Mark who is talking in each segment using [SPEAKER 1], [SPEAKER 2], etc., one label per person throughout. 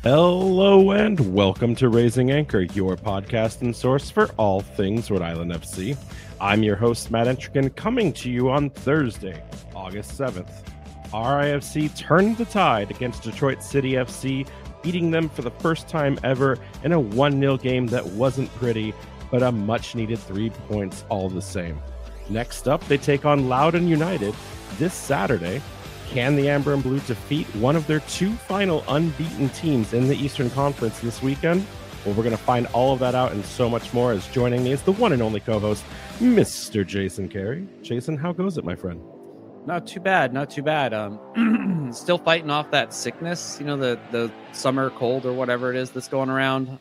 [SPEAKER 1] Hello and welcome to Raising Anchor, your podcast and source for all things Rhode Island FC. I'm your host, Matt Entrican, coming to you on Thursday, August 7th. RIFC turned the tide against Detroit City FC, beating them for the first time ever in a 1-0 game that wasn't pretty, but a much-needed 3 points all the same. Next up, they take on Loudoun United this Saturday. Can the Amber and Blue defeat one of their two final unbeaten teams in the Eastern Conference this weekend? Well, we're going to find all of that out and so much more, as joining me is the one and only co-host, Mr. Jason Carey. Jason, how goes it, my friend?
[SPEAKER 2] Not too bad. Still fighting off that sickness, the summer cold or whatever it is that's going around.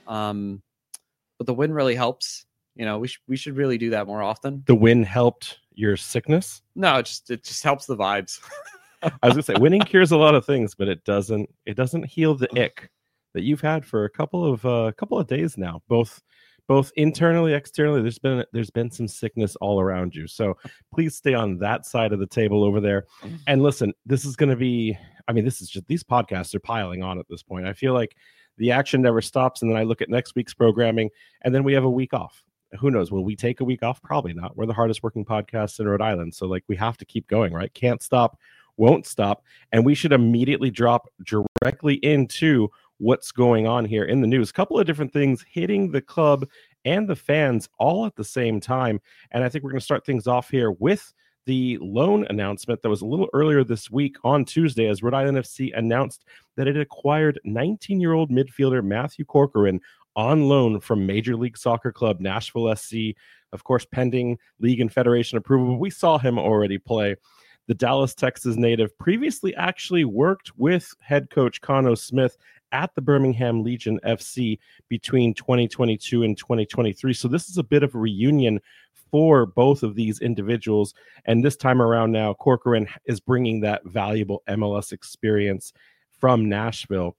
[SPEAKER 2] But the win really helps. We should really do that more often.
[SPEAKER 1] The win helped your sickness?
[SPEAKER 2] No, it just helps the vibes.
[SPEAKER 1] I was gonna say winning cures a lot of things, but it doesn't heal the ick that you've had for a couple of days now, both internally, externally. There's been some sickness all around you, so please stay on that side of the table over there. And listen, this is going to be, this is just, these podcasts are piling on at this point. I feel like the action never stops, and then I look at next week's programming, and then we have a week off. Who knows? Will we take a week off? Probably not. We're the hardest working podcast in Rhode Island, so we have to keep going, right? Can't stop, won't stop, and we should immediately drop directly into what's going on here in the news. A couple of different things hitting the club and the fans all at the same time, and I think we're going to start things off here with the loan announcement that was a little earlier this week on Tuesday, as Rhode Island FC announced that it acquired 19-year-old midfielder Matthew Corcoran on loan from Major League Soccer club Nashville SC, of course pending league and federation approval. We saw him already play. The Dallas, Texas native previously actually worked with head coach Cano Smith at the Birmingham Legion FC between 2022 and 2023. So this is a bit of a reunion for both of these individuals. And this time around now, Corcoran is bringing that valuable MLS experience from Nashville.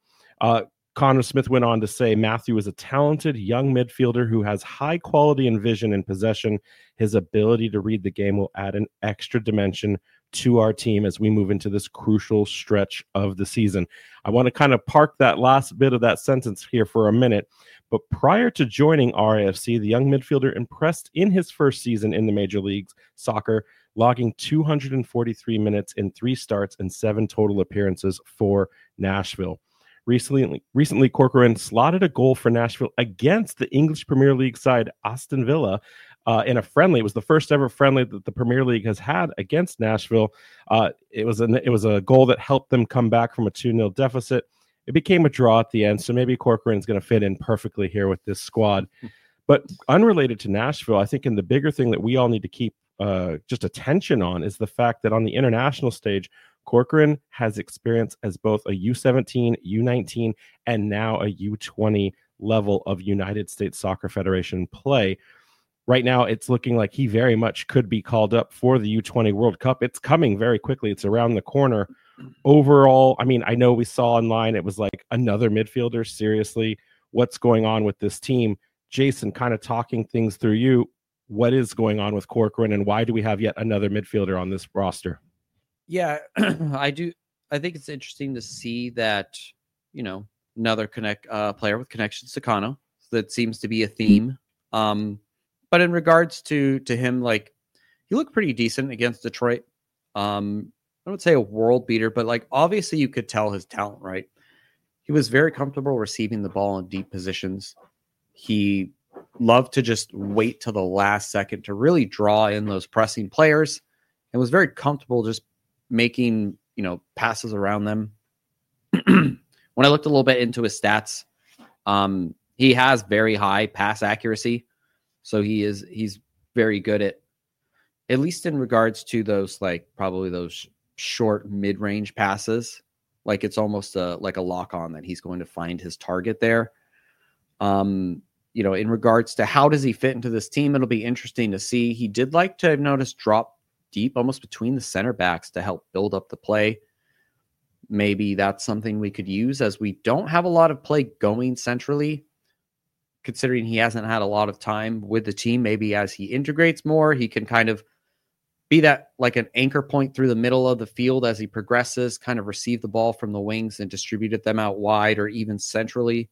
[SPEAKER 1] Connor Smith went on to say Matthew is a talented young midfielder who has high quality and vision in possession. His ability to read the game will add an extra dimension to our team as we move into this crucial stretch of the season. I want to kind of park that last bit of that sentence here for a minute. But prior to joining RIFC, the young midfielder impressed in his first season in the Major Leagues Soccer, logging 243 minutes in 3 starts and 7 total appearances for Nashville. Recently, Corcoran slotted a goal for Nashville against the English Premier League side Aston Villa in a friendly. It was the first ever friendly that the Premier League has had against Nashville. It was a goal that helped them come back from a 2-0 deficit. It became a draw at the end, so maybe Corcoran's going to fit in perfectly here with this squad. But unrelated to Nashville, I think, and the bigger thing that we all need to keep just attention on is the fact that on the international stage, Corcoran has experience as both a U17, U19, and now a U20 level of United States Soccer Federation play. Right now, it's looking like he very much could be called up for the U20 World Cup. It's coming very quickly. It's around the corner. Overall, I know we saw online it was like another midfielder. Seriously, what's going on with this team? Jason, kind of talking things through you. What is going on with Corcoran, and why do we have yet another midfielder on this roster?
[SPEAKER 2] Yeah, I do. I think it's interesting to see that, another player with connections to Cano. That seems to be a theme. But in regards to him, he looked pretty decent against Detroit. I don't say a world beater, but obviously you could tell his talent, right? He was very comfortable receiving the ball in deep positions. He loved to just wait till the last second to really draw in those pressing players, and was very comfortable just making, passes around them. When I looked a little bit into his stats, he has very high pass accuracy. So he's very good at least in regards to those, probably those short mid-range passes. It's almost like a lock on that he's going to find his target there. In regards to how does he fit into this team, it'll be interesting to see. He did like to, I've noticed, drop deep almost between the center backs to help build up the play. Maybe that's something we could use, as we don't have a lot of play going centrally, considering he hasn't had a lot of time with the team. Maybe as he integrates more, he can kind of be that like an anchor point through the middle of the field as he progresses, kind of receive the ball from the wings and distributed them out wide or even centrally.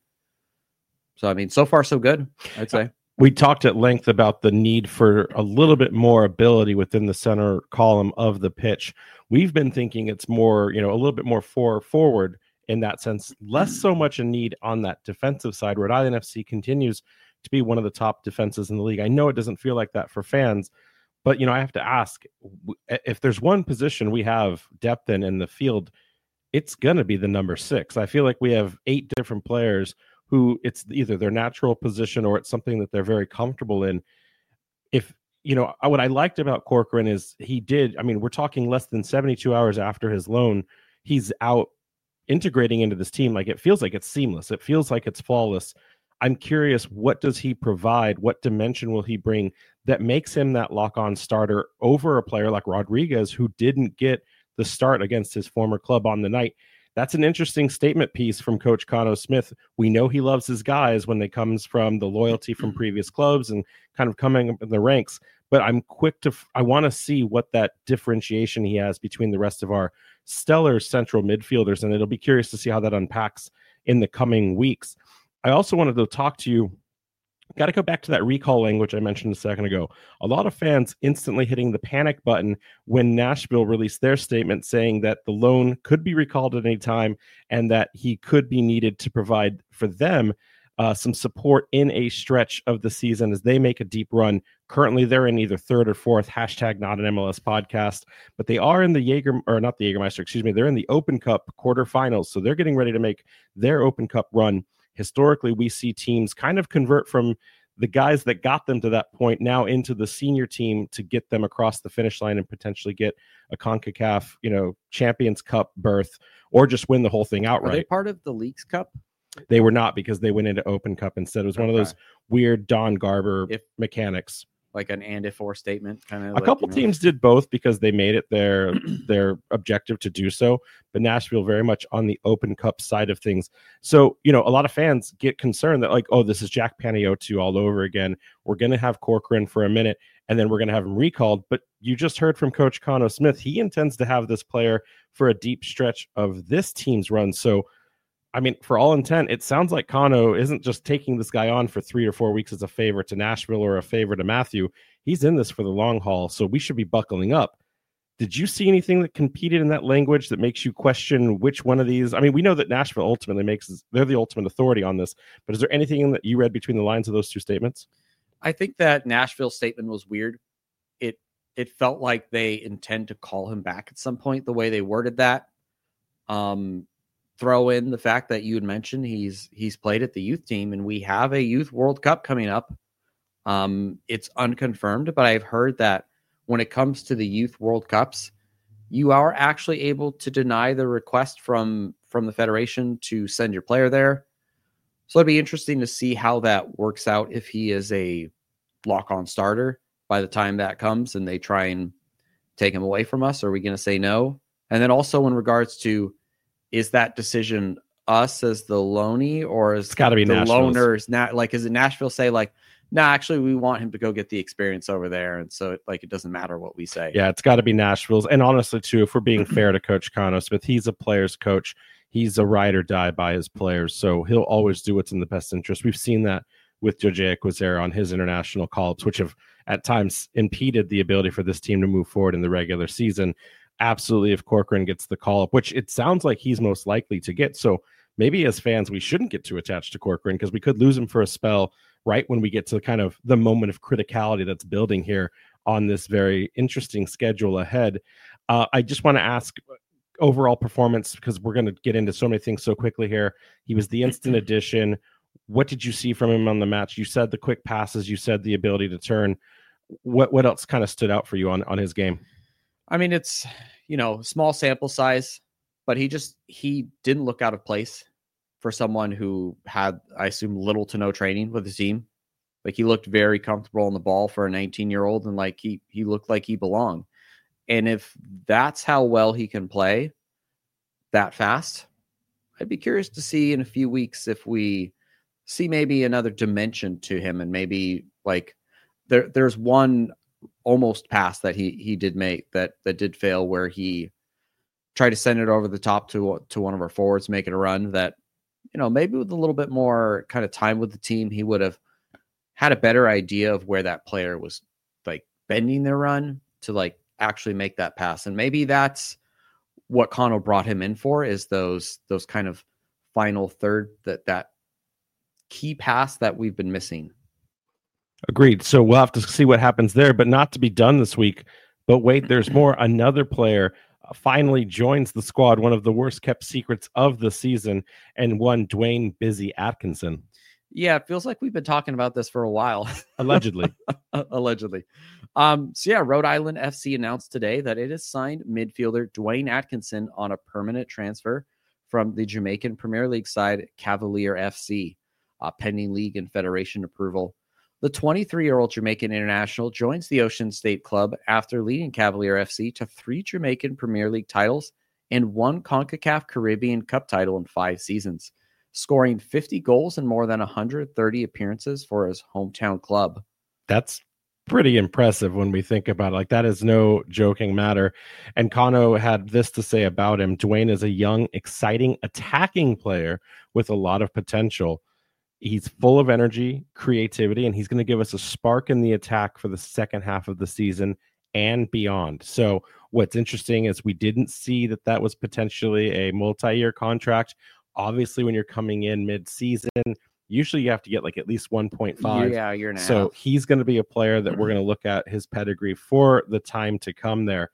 [SPEAKER 2] So, I mean, so far so good, I'd say.
[SPEAKER 1] We talked at length about the need for a little bit more ability within the center column of the pitch. We've been thinking it's more, a little bit more forward in that sense, less so much a need on that defensive side. Rhode Island FC continues to be one of the top defenses in the league. I know it doesn't feel like that for fans, but, I have to ask, if there's one position we have depth in the field, it's going to be the number 6. I feel like we have 8 different players who it's either their natural position or it's something that they're very comfortable in. If, what I liked about Corcoran is we're talking less than 72 hours after his loan, he's out integrating into this team. Like, it feels like it's seamless. It feels like it's flawless. I'm curious, what does he provide? What dimension will he bring that makes him that lock-on starter over a player like Rodriguez, who didn't get the start against his former club on the night? That's an interesting statement piece from Coach Cano Smith. We know he loves his guys when it comes from the loyalty from previous clubs and kind of coming up in the ranks. But I want to see what that differentiation he has between the rest of our stellar central midfielders, and it'll be curious to see how that unpacks in the coming weeks. I also wanted to talk to you. Got to go back to that recall language I mentioned a second ago. A lot of fans instantly hitting the panic button when Nashville released their statement saying that the loan could be recalled at any time and that he could be needed to provide for them some support in a stretch of the season as they make a deep run. Currently, they're in either 3rd or 4th, #not an MLS podcast, but they are in the they're in the Open Cup quarterfinals. So they're getting ready to make their Open Cup run. Historically, we see teams kind of convert from the guys that got them to that point now into the senior team to get them across the finish line and potentially get a CONCACAF, Champions Cup berth or just win the whole thing outright.
[SPEAKER 2] Are they part of the Leagues Cup?
[SPEAKER 1] They were not, because they went into Open Cup instead. It was one of those weird Don Garber mechanics.
[SPEAKER 2] Like an and if or statement kind of.
[SPEAKER 1] A couple teams did both because they made it their objective to do so, but Nashville very much on the Open Cup side of things. So, a lot of fans get concerned that, like, oh, this is Jack Panayiotou all over again. We're going to have Corcoran for a minute and then we're going to have him recalled. But you just heard from Coach Cano Smith. He intends to have this player for a deep stretch of this team's run. So, for all intent, it sounds like Cano isn't just taking this guy on for 3 or 4 weeks as a favor to Nashville or a favor to Matthew. He's in this for the long haul, so we should be buckling up. Did you see anything that competed in that language that makes you question which one of these? We know that Nashville ultimately they're the ultimate authority on this, but is there anything that you read between the lines of those two statements?
[SPEAKER 2] I think that Nashville statement was weird. It felt like they intend to call him back at some point, the way they worded that. Throw in the fact that you had mentioned he's played at the youth team, and we have a Youth World Cup coming up. It's unconfirmed, but I've heard that when it comes to the Youth World Cups, you are actually able to deny the request from the federation to send your player there. So it'd be interesting to see how that works out if he is a lock-on starter by the time that comes and they try and take him away from us. Are we going to say no? And then also in regards to, is that decision us as the loanee, or is
[SPEAKER 1] it's got to be
[SPEAKER 2] the
[SPEAKER 1] loaners?
[SPEAKER 2] Is it Nashville say like, no, actually we want him to go get the experience over there, and so it doesn't matter what we say.
[SPEAKER 1] Yeah, it's got to be Nashville's. And honestly, too, if we're being fair to Coach Cano Smith, he's a player's coach. He's a ride or die by his players, so he'll always do what's in the best interest. We've seen that with Jose Equazera on his international call-ups, which have at times impeded the ability for this team to move forward in the regular season. Absolutely, if Corcoran gets the call-up, which it sounds like he's most likely to get. So maybe as fans, we shouldn't get too attached to Corcoran because we could lose him for a spell right when we get to kind of the moment of criticality that's building here on this very interesting schedule ahead. I just want to ask overall performance, because we're going to get into so many things so quickly here. He was the instant addition. What did you see from him on the match? You said the quick passes, you said the ability to turn. What else kind of stood out for you on his game?
[SPEAKER 2] It's, small sample size, but he didn't look out of place for someone who had, I assume, little to no training with the team. Like, he looked very comfortable on the ball for a 19-year-old, and like he looked like he belonged. And if that's how well he can play that fast, I'd be curious to see in a few weeks if we see maybe another dimension to him, and maybe like there's one almost pass that he did make that did fail, where he tried to send it over the top to one of our forwards, make it a run that, maybe with a little bit more kind of time with the team, he would have had a better idea of where that player was like bending their run to like actually make that pass. And maybe that's what Cano brought him in for, is those kind of final third, that key pass that we've been missing.
[SPEAKER 1] Agreed. So we'll have to see what happens there, but not to be done this week. But wait, there's more. Another player finally joins the squad, one of the worst kept secrets of the season, and one Dwayne Busy Atkinson.
[SPEAKER 2] Yeah, it feels like we've been talking about this for a while.
[SPEAKER 1] Allegedly.
[SPEAKER 2] Allegedly. So yeah, Rhode Island FC announced today that it has signed midfielder Dwayne Atkinson on a permanent transfer from the Jamaican Premier League side Cavalier FC, pending league and federation approval. The 23-year-old Jamaican international joins the Ocean State Club after leading Cavalier FC to 3 Jamaican Premier League titles and 1 CONCACAF Caribbean Cup title in 5 seasons, scoring 50 goals and more than 130 appearances for his hometown club.
[SPEAKER 1] That's pretty impressive when we think about it. Like, that is no joking matter. And Cano had this to say about him: Dwayne is a young, exciting, attacking player with a lot of potential. He's full of energy, creativity, and he's going to give us a spark in the attack for the second half of the season and beyond. So what's interesting is we didn't see that was potentially a multi-year contract. Obviously, when you're coming in mid-season, usually you have to get like at least 1.5.
[SPEAKER 2] Yeah, year and a half.
[SPEAKER 1] So he's going to be a player that we're going to look at his pedigree for the time to come there.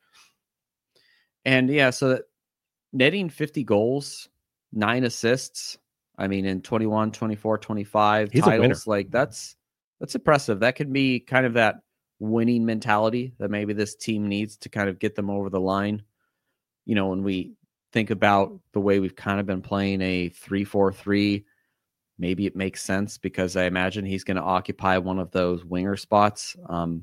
[SPEAKER 2] And yeah, so netting 50 goals, 9 assists, I mean, in 21, 24, 25
[SPEAKER 1] he's
[SPEAKER 2] titles, like that's impressive. That could be kind of that winning mentality that maybe this team needs to kind of get them over the line. When we think about the way we've kind of been playing a 3-4-3, maybe it makes sense because I imagine he's going to occupy one of those winger spots.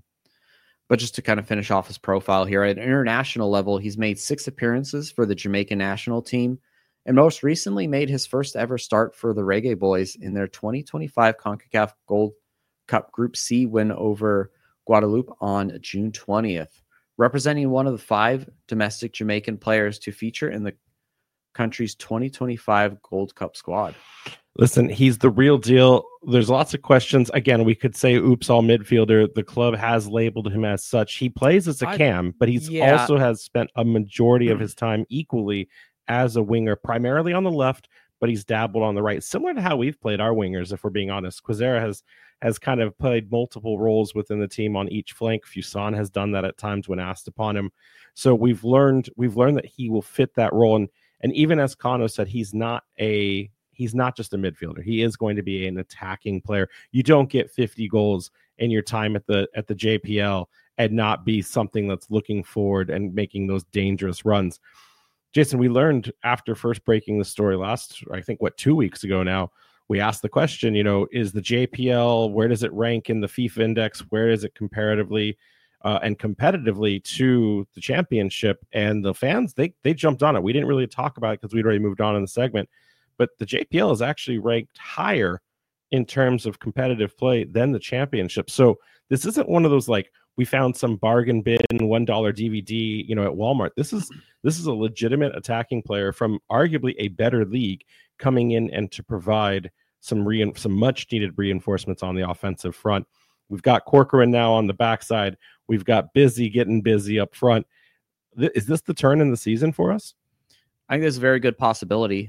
[SPEAKER 2] But just to kind of finish off his profile here, at an international level, he's made 6 appearances for the Jamaican national team, and most recently made his first ever start for the Reggae Boys in their 2025 CONCACAF Gold Cup Group C win over Guadeloupe on June 20th, representing one of the 5 domestic Jamaican players to feature in the country's 2025 Gold Cup squad.
[SPEAKER 1] Listen, he's the real deal. There's lots of questions. Again, we could say oops all midfielder. The club has labeled him as such. He plays as a cam, but he's also has spent a majority of his time equally as a winger, primarily on the left, but he's dabbled on the right, similar to how we've played our wingers, if we're being honest. Quezera has kind of played multiple roles within the team on each flank. Fuson has done that at times when asked upon him. So we've learned that he will fit that role. And even as Cano said, he's not just a midfielder. He is going to be an attacking player. You don't get 50 goals in your time at the JPL and not be something that's looking forward and making those dangerous runs. Jason, we learned after first breaking the story last, I think, 2 weeks ago now, we asked the question, is the JPL, where does it rank in the FIFA index? Where is it comparatively and competitively to the championship? And the fans, they jumped on it. We didn't really talk about it because we'd already moved on in the segment, but the JPL is actually ranked higher in terms of competitive play than the championship. So this isn't one of those like we found some bargain bin $1 DVD, at Walmart. This is a legitimate attacking player from arguably a better league coming in and to provide some much needed reinforcements on the offensive front. We've got Corcoran now on the backside. We've got Busy getting busy up front. Is this the turn in the season for us?
[SPEAKER 2] I think there's a very good possibility.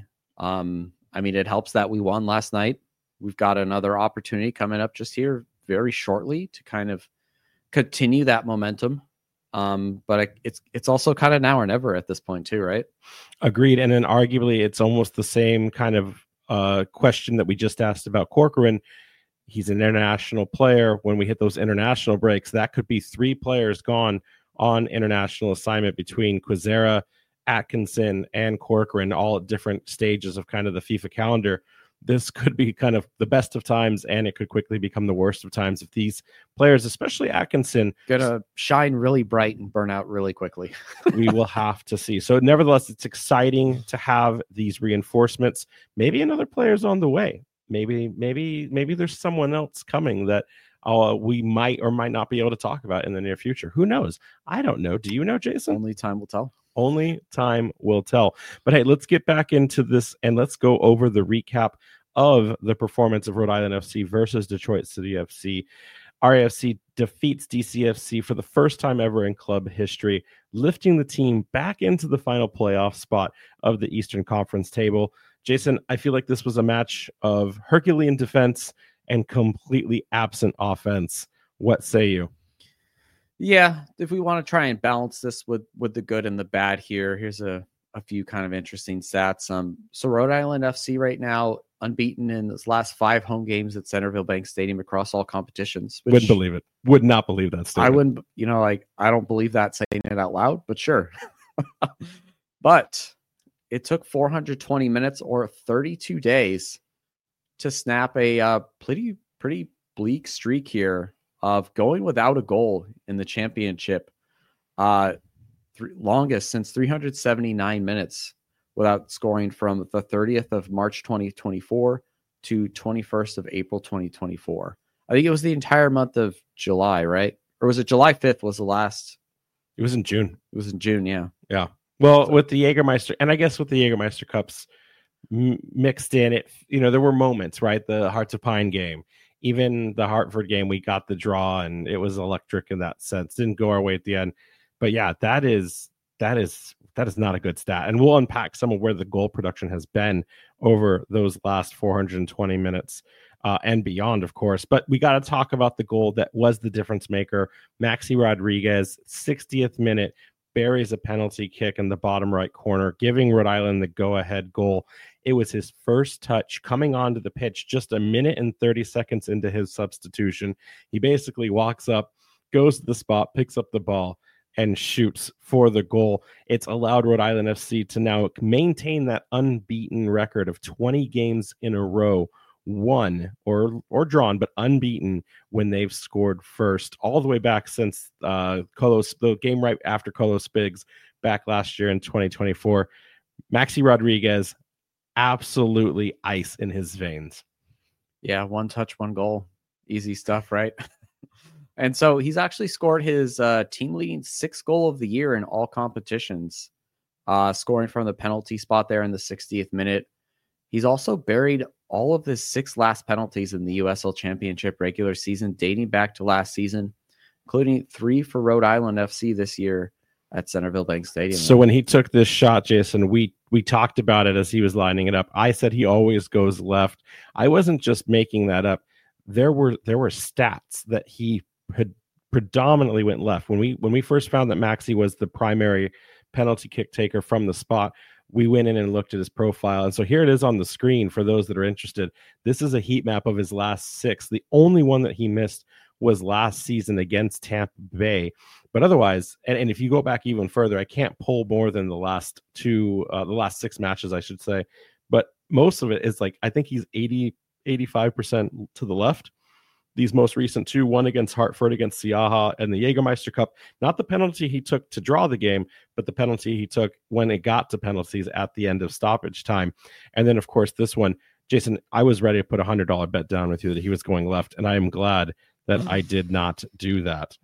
[SPEAKER 2] It helps that we won last night. We've got another opportunity coming up just here very shortly to kind of continue that momentum. But it's also kind of now or never at this point too, right?
[SPEAKER 1] Agreed. And then arguably it's almost the same kind of question that we just asked about Corcoran. He's an international player. When we hit those international breaks, that could be 3 players gone on international assignment between Quezera, Atkinson, and Corcoran, all at different stages of kind of the FIFA calendar. This could be kind of the best of times, and it could quickly become the worst of times if these players, especially Atkinson,
[SPEAKER 2] gonna shine really bright and burn out really quickly.
[SPEAKER 1] We will have to see. So nevertheless, it's exciting to have these reinforcements. Maybe another player's on the way. Maybe there's someone else coming that we might or might not be able to talk about in the near future. Who knows? I don't know. Do you know, Jason?
[SPEAKER 2] Only time will tell.
[SPEAKER 1] Only time will tell. But hey, let's get back into this and let's go over the recap of the performance of Rhode Island FC versus Detroit City FC. RAFC defeats DCFC for the first time ever in club history, lifting the team back into the final playoff spot of the Eastern Conference table. Jason, I feel like this was a match of Herculean defense and completely absent offense. What say you?
[SPEAKER 2] Yeah, if we want to try and balance this with the good and the bad here, here's a few kind of interesting stats. So Rhode Island FC right now unbeaten in its last 5 home games at Centerville Bank Stadium across all competitions.
[SPEAKER 1] Wouldn't believe it. Would not believe that statement.
[SPEAKER 2] I wouldn't, I don't believe that saying it out loud, but sure. But it took 420 minutes or 32 days to snap a pretty bleak streak here of going without a goal in the championship. Longest since 379 minutes without scoring from the 30th of March 2024 to 21st of April 2024. I think it was the entire month of July, right? Or was it July 5th was the last?
[SPEAKER 1] It was in June.
[SPEAKER 2] It was in June, yeah.
[SPEAKER 1] Yeah. Well, with the Jägermeister, and I guess with the Jägermeister Cups mixed in, it, there were moments, right? The Hearts of Pine game, even the Hartford game, we got the draw and it was electric in that sense. Didn't go our way at the end. But yeah, that is not a good stat. And we'll unpack some of where the goal production has been over those last 420 minutes and beyond, of course. But we got to talk about the goal that was the difference maker. Maxi Rodriguez, 60th minute, buries a penalty kick in the bottom right corner, giving Rhode Island the go-ahead goal. It was his first touch coming onto the pitch just a minute and 30 seconds into his substitution. He basically walks up, goes to the spot, picks up the ball, and shoots for the goal. It's allowed Rhode Island FC to now maintain that unbeaten record of 20 games in a row, won or drawn, but unbeaten when they've scored first, all the way back since the game right after Colo Spigs back last year in 2024. Maxi Rodriguez, absolutely ice in his veins.
[SPEAKER 2] Yeah, one touch, one goal. Easy stuff, right? And so he's actually scored his team-leading 6th goal of the year in all competitions, scoring from the penalty spot there in the 60th minute. He's also buried all of his 6 last penalties in the USL Championship regular season, dating back to last season, including 3 for Rhode Island FC this year at Centerville Bank Stadium.
[SPEAKER 1] So when he took this shot, Jason, we talked about it as he was lining it up. I said he always goes left. I wasn't just making that up. There were stats that he had predominantly went left. When we first found that Maxi was the primary penalty kick taker from the spot, we went in and looked at his profile. And so here it is on the screen for those that are interested. This is a heat map of his last 6. The only one that he missed was last season against Tampa Bay. But otherwise, and if you go back even further, I can't pull more than the last 6 matches, I should say. But most of it is like, I think he's 85% to the left. These most recent 2, one against Hartford, against Siaha, and the Jägermeister Cup. Not the penalty he took to draw the game, but the penalty he took when it got to penalties at the end of stoppage time. And then, of course, this one, Jason, I was ready to put a $100 bet down with you that he was going left, and I am glad that I did not do that.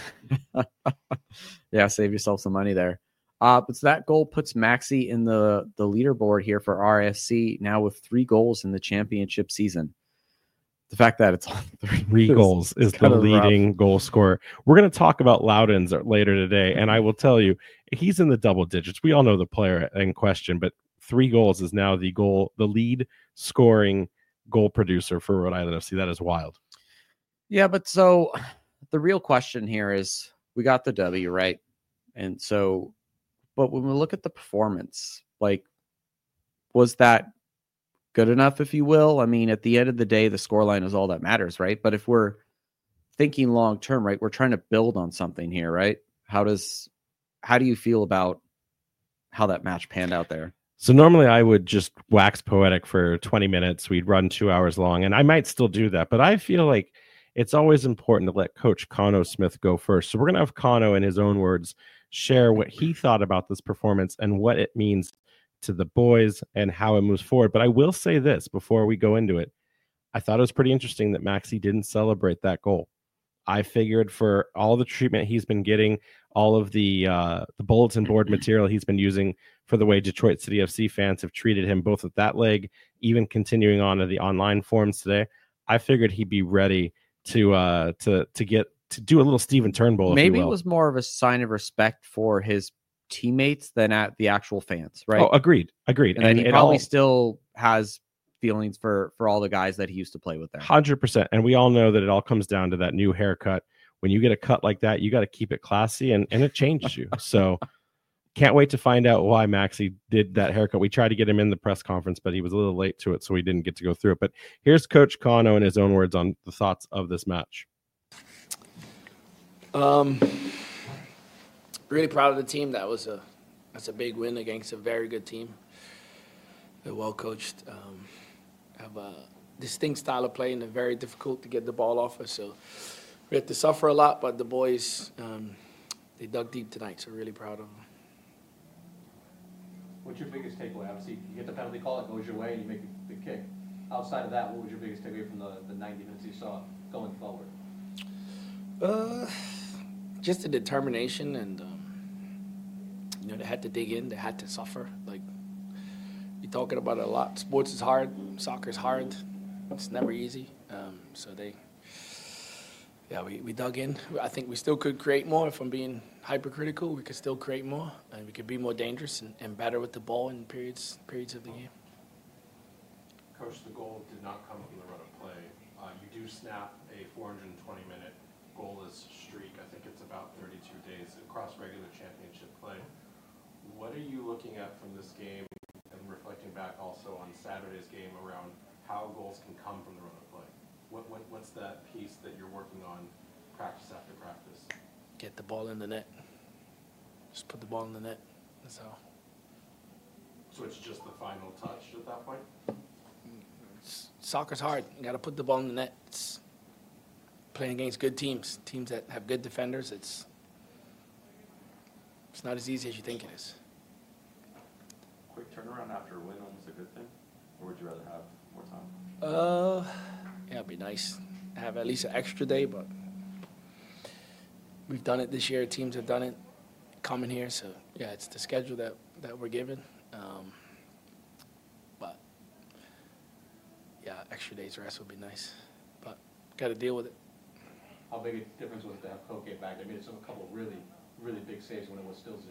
[SPEAKER 2] Yeah, save yourself some money there. But so that goal puts Maxi in the leaderboard here for RFC now with 3 goals in the championship season. The fact that it's on
[SPEAKER 1] 3 goals is the leading goal scorer. We're going to talk about Loudons later today, and I will tell you, he's in the double digits. We all know the player in question, but 3 goals is now the lead scoring goal producer for Rhode Island FC. That is wild.
[SPEAKER 2] Yeah, but so the real question here is, we got the W, right? And so, but when we look at the performance, like, was that good enough, if you will? I mean, at the end of the day, the scoreline is all that matters, right? But if we're thinking long term, right, we're trying to build on something here, right? How do you feel about how that match panned out there?
[SPEAKER 1] So normally I would just wax poetic for 20 minutes. We'd run 2 hours long, and I might still do that, but I feel like it's always important to let Coach Cano Smith go first. So we're going to have Cano, in his own words, share what he thought about this performance and what it means to the boys and how it moves forward. But I will say this before we go into it. I thought it was pretty interesting that Maxi didn't celebrate that goal. I figured for all the treatment he's been getting, all of the bulletin board material he's been using for the way Detroit City FC fans have treated him, both with that leg, even continuing on to the online forums today, I figured he'd be ready to do a little Steven Turnbull.
[SPEAKER 2] Maybe it was more of a sign of respect for his teammates than at the actual fans, right?
[SPEAKER 1] Oh, agreed.
[SPEAKER 2] And he probably still has feelings for all the guys that he used to play with there.
[SPEAKER 1] 100%. And we all know that it all comes down to that new haircut. When you get a cut like that, you got to keep it classy, and it changes you. So can't wait to find out why Maxi did that haircut. We tried to get him in the press conference, but he was a little late to it, so we didn't get to go through it. But here's Coach Kano in his own words on the thoughts of this match.
[SPEAKER 3] Really proud of the team. That's a big win against a very good team. They're well coached, have a distinct style of play, and they're very difficult to get the ball off us. So we had to suffer a lot, but the boys, they dug deep tonight, so really proud of them.
[SPEAKER 4] What's your biggest takeaway? Obviously, you get the penalty call, it goes your way, and you make the kick. Outside of that, what was your biggest takeaway from the 90 minutes you saw going forward?
[SPEAKER 3] Just the determination, and they had to dig in, they had to suffer. Like, you're talking about it a lot. Sports is hard, soccer's hard. It's never easy. We dug in. I think we still could create more. If I'm being hypercritical, we could still create more, and we could be more dangerous and better with the ball in periods of the game.
[SPEAKER 1] Coach, the goal did not come from the run of play. You do snap a 420-minute goalless streak. I think it's about 32 days across regular championship play. What are you looking at from this game, and reflecting back also on Saturday's game around how goals can come from the run of play? What's that piece that you're working on practice after practice?
[SPEAKER 3] Get the ball in the net. Just put the ball in the net. That's all.
[SPEAKER 1] So it's just the final touch at that point?
[SPEAKER 3] Soccer's hard. You got to put the ball in the net. It's playing against good teams that have good defenders. It's not as easy as you think it is.
[SPEAKER 5] Quick turnaround after a win, almost a good thing? Or would you rather have more time?
[SPEAKER 3] Yeah, it'd be nice to have at least an extra day, but we've done it this year. Teams have done it coming here, so yeah, it's the schedule that we're given. But yeah, extra days rest would be nice, but got to deal with it.
[SPEAKER 4] How big a difference was it to have Koke back? They made a couple really, really big saves when it was still 0-0.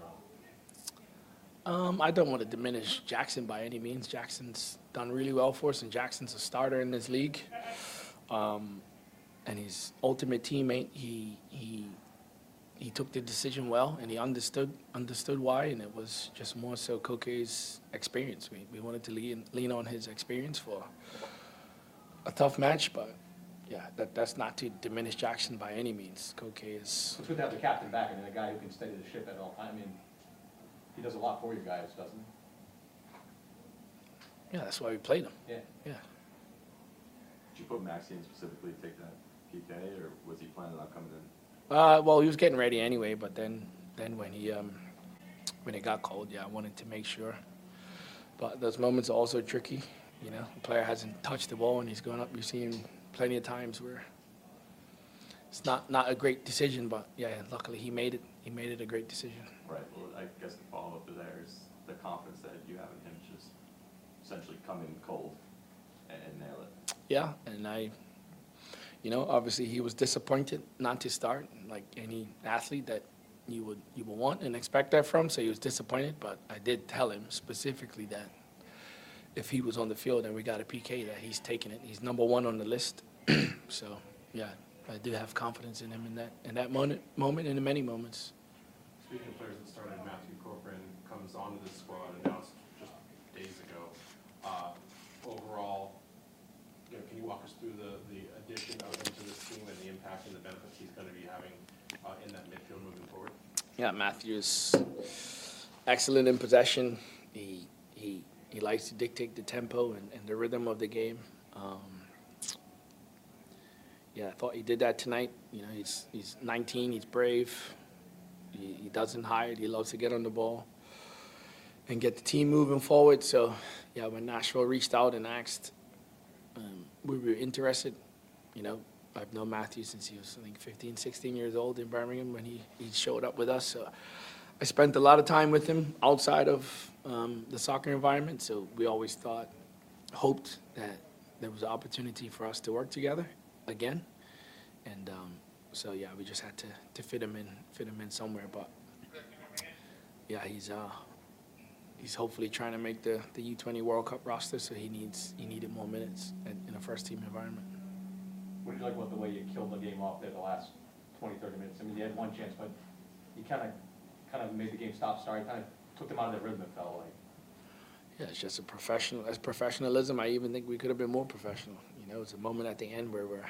[SPEAKER 3] I don't want to diminish Jackson by any means. Jackson's done really well for us, and Jackson's a starter in this league. And his ultimate teammate, he took the decision well, and he understood why, and it was just more so Koke's experience. We wanted to lean on his experience for a tough match, but yeah, that's not to diminish Jackson by any means. Koke is...
[SPEAKER 4] It's good to have the captain back, and a guy who can steady the ship at all times. I mean, he does a lot for you guys, doesn't he?
[SPEAKER 3] Yeah, that's why we played him.
[SPEAKER 4] Yeah.
[SPEAKER 3] Yeah.
[SPEAKER 5] Did you put Maxi in specifically to take that PK, or was he planning on coming in?
[SPEAKER 3] Well, he was getting ready anyway, but then when it got cold, yeah, I wanted to make sure. But those moments are also tricky. You know, the player hasn't touched the ball and he's going up. You've seen plenty of times where it's not a great decision, but yeah, luckily he made it. He made it a great decision.
[SPEAKER 5] Right. Well, I guess the follow-up to there is the confidence that you have in him just essentially come in cold and nail it.
[SPEAKER 3] Yeah, and obviously he was disappointed not to start, like any athlete that you would want and expect that from. So he was disappointed, but I did tell him specifically that if he was on the field and we got a PK, that he's taking it. He's number one on the list. So yeah, I do have confidence in him in that moment and in many moments.
[SPEAKER 1] Speaking of players that started, Matthew Corcoran comes onto the squad, announced just days ago. Overall, can you walk us through the addition of him to this team and the impact and the benefits he's going to be having in that midfield moving forward?
[SPEAKER 3] Yeah, Matthew's excellent in possession. He likes to dictate the tempo and the rhythm of the game. I thought he did that tonight. You know, he's 19. He's brave. He doesn't hide. He loves to get on the ball and get the team moving forward. So, yeah, when Nashville reached out and asked, we were interested. You know, I've known Matthew since he was, I think, 15, 16 years old in Birmingham when he showed up with us. So I spent a lot of time with him outside of the soccer environment. So we always hoped that there was an opportunity for us to work together again. And so, yeah, we just had to fit him in somewhere. But, yeah, he's hopefully trying to make the U20 World Cup roster, so he needed more minutes in a first-team environment.
[SPEAKER 4] What did you like about the way you killed the game off there the last 20, 30 minutes? I mean, you had one chance, but you kind of made the game stop-start, kind of took them out of their rhythm, it felt like.
[SPEAKER 3] Yeah, it's just professionalism. I even think we could have been more professional. You know, it's a moment at the end where we're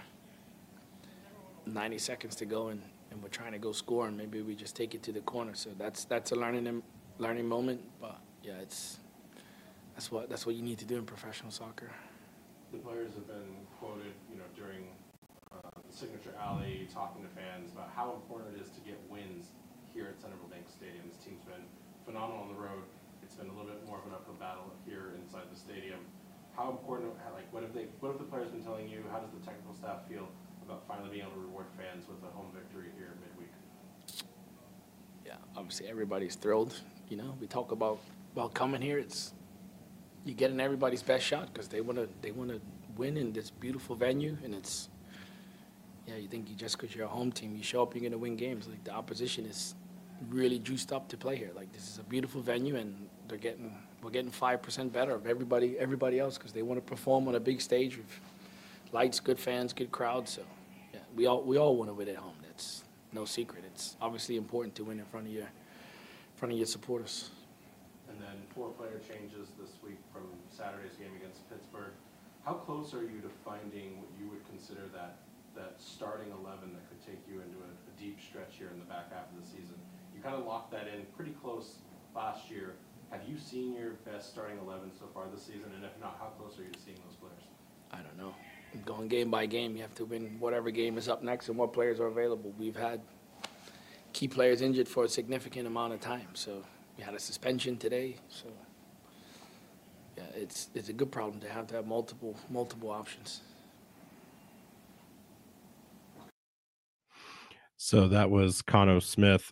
[SPEAKER 3] 90 seconds to go and we're trying to go score, and maybe we just take it to the corner. So that's a learning moment. But yeah, that's what you need to do in professional soccer.
[SPEAKER 6] The players have been quoted, during the Signature Alley, talking to fans about how important it is to get wins here at Centerville Bank Stadium. This team's been phenomenal on the road. It's been a little bit more of an uphill battle here inside the stadium. How important? What have the players been telling you? How does the technical staff feel about finally being able to reward fans with a home victory here midweek?
[SPEAKER 3] Yeah, obviously everybody's thrilled. We talk about coming here. You're getting everybody's best shot because they want to win in this beautiful venue, and you think just because you're a home team, you show up, you're going to win games. Like, the opposition is really juiced up to play here. Like, this is a beautiful venue, and we're getting 5% better of everybody else because they want to perform on a big stage with lights, good fans, good crowd. So yeah, we all want to win at home. That's no secret. It's obviously important to win in front of your supporters.
[SPEAKER 6] And then 4 player changes this week from Saturday's game against Pittsburgh. How close are you to finding what you would consider that starting 11 that could take you into a deep stretch here in the back half of the season? You kind of locked that in pretty close last year. Have you seen your best starting 11 so far this season? And if not, how close are you to seeing those players?
[SPEAKER 3] I don't know. Going game by game, you have to win whatever game is up next and what players are available. We've had key players injured for a significant amount of time. So we had a suspension today. So yeah, it's a good problem to have multiple options.
[SPEAKER 1] So that was Cano Smith.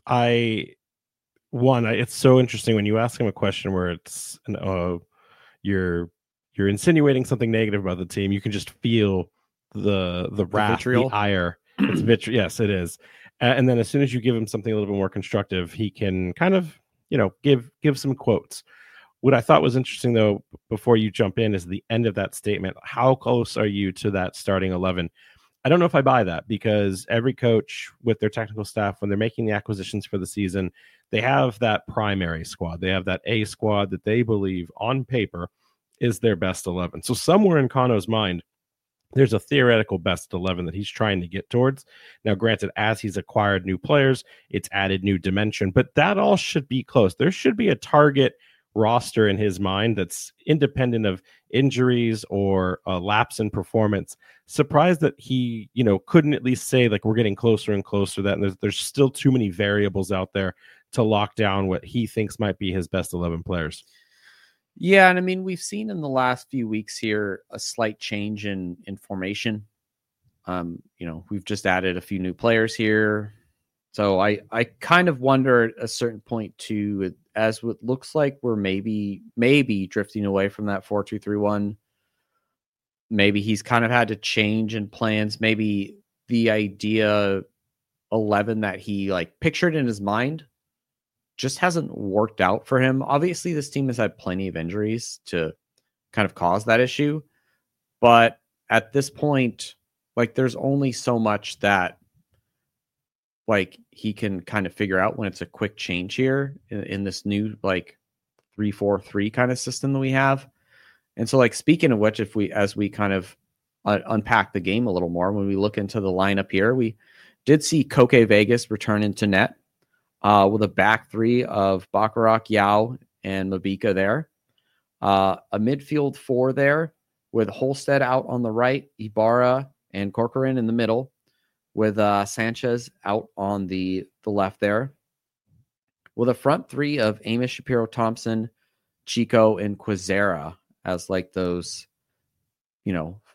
[SPEAKER 1] It's so interesting when you ask him a question where it's you're insinuating something negative about the team. You can just feel the wrath,
[SPEAKER 2] vitriol.
[SPEAKER 1] the ire. It's vitriol. Yes, it is. And then as soon as you give him something a little bit more constructive, he can kind of give some quotes. What I thought was interesting, though, before you jump in, is the end of that statement. How close are you to that starting 11? I don't know if I buy that, because every coach with their technical staff, when they're making the acquisitions for the season, they have that primary squad. They have that A squad that they believe on paper is their best 11. So somewhere in Cano's mind, there's a theoretical best 11 that he's trying to get towards. Now, granted, as he's acquired new players, it's added new dimension, but that all should be close. There should be a target roster in his mind that's independent of injuries or a lapse in performance. Surprised that he, couldn't at least say, like, we're getting closer and closer to that. And there's still too many variables out there to lock down what he thinks might be his best 11 players.
[SPEAKER 2] Yeah, and I mean, we've seen in the last few weeks here a slight change in formation. We've just added a few new players here. So I kind of wonder at a certain point too, as what looks like we're maybe drifting away from that 4-2-3-1. Maybe he's kind of had to change in plans. Maybe the idea 11 that he pictured in his mind just hasn't worked out for him. Obviously, this team has had plenty of injuries to kind of cause that issue. But at this point, there's only so much that he can kind of figure out when it's a quick change here in this new 3-4-3 kind of system that we have. And so speaking of which, as we kind of unpack the game a little more, when we look into the lineup here, we did see Koke Vegas return into net with a back three of Bacharach, Yao, and Mabika there. A midfield 4 there with Holstead out on the right, Ibarra and Corcoran in the middle, with Sanchez out on the left there, with a front 3 of Amos Shapiro-Thompson, Chico, and Quizera as those,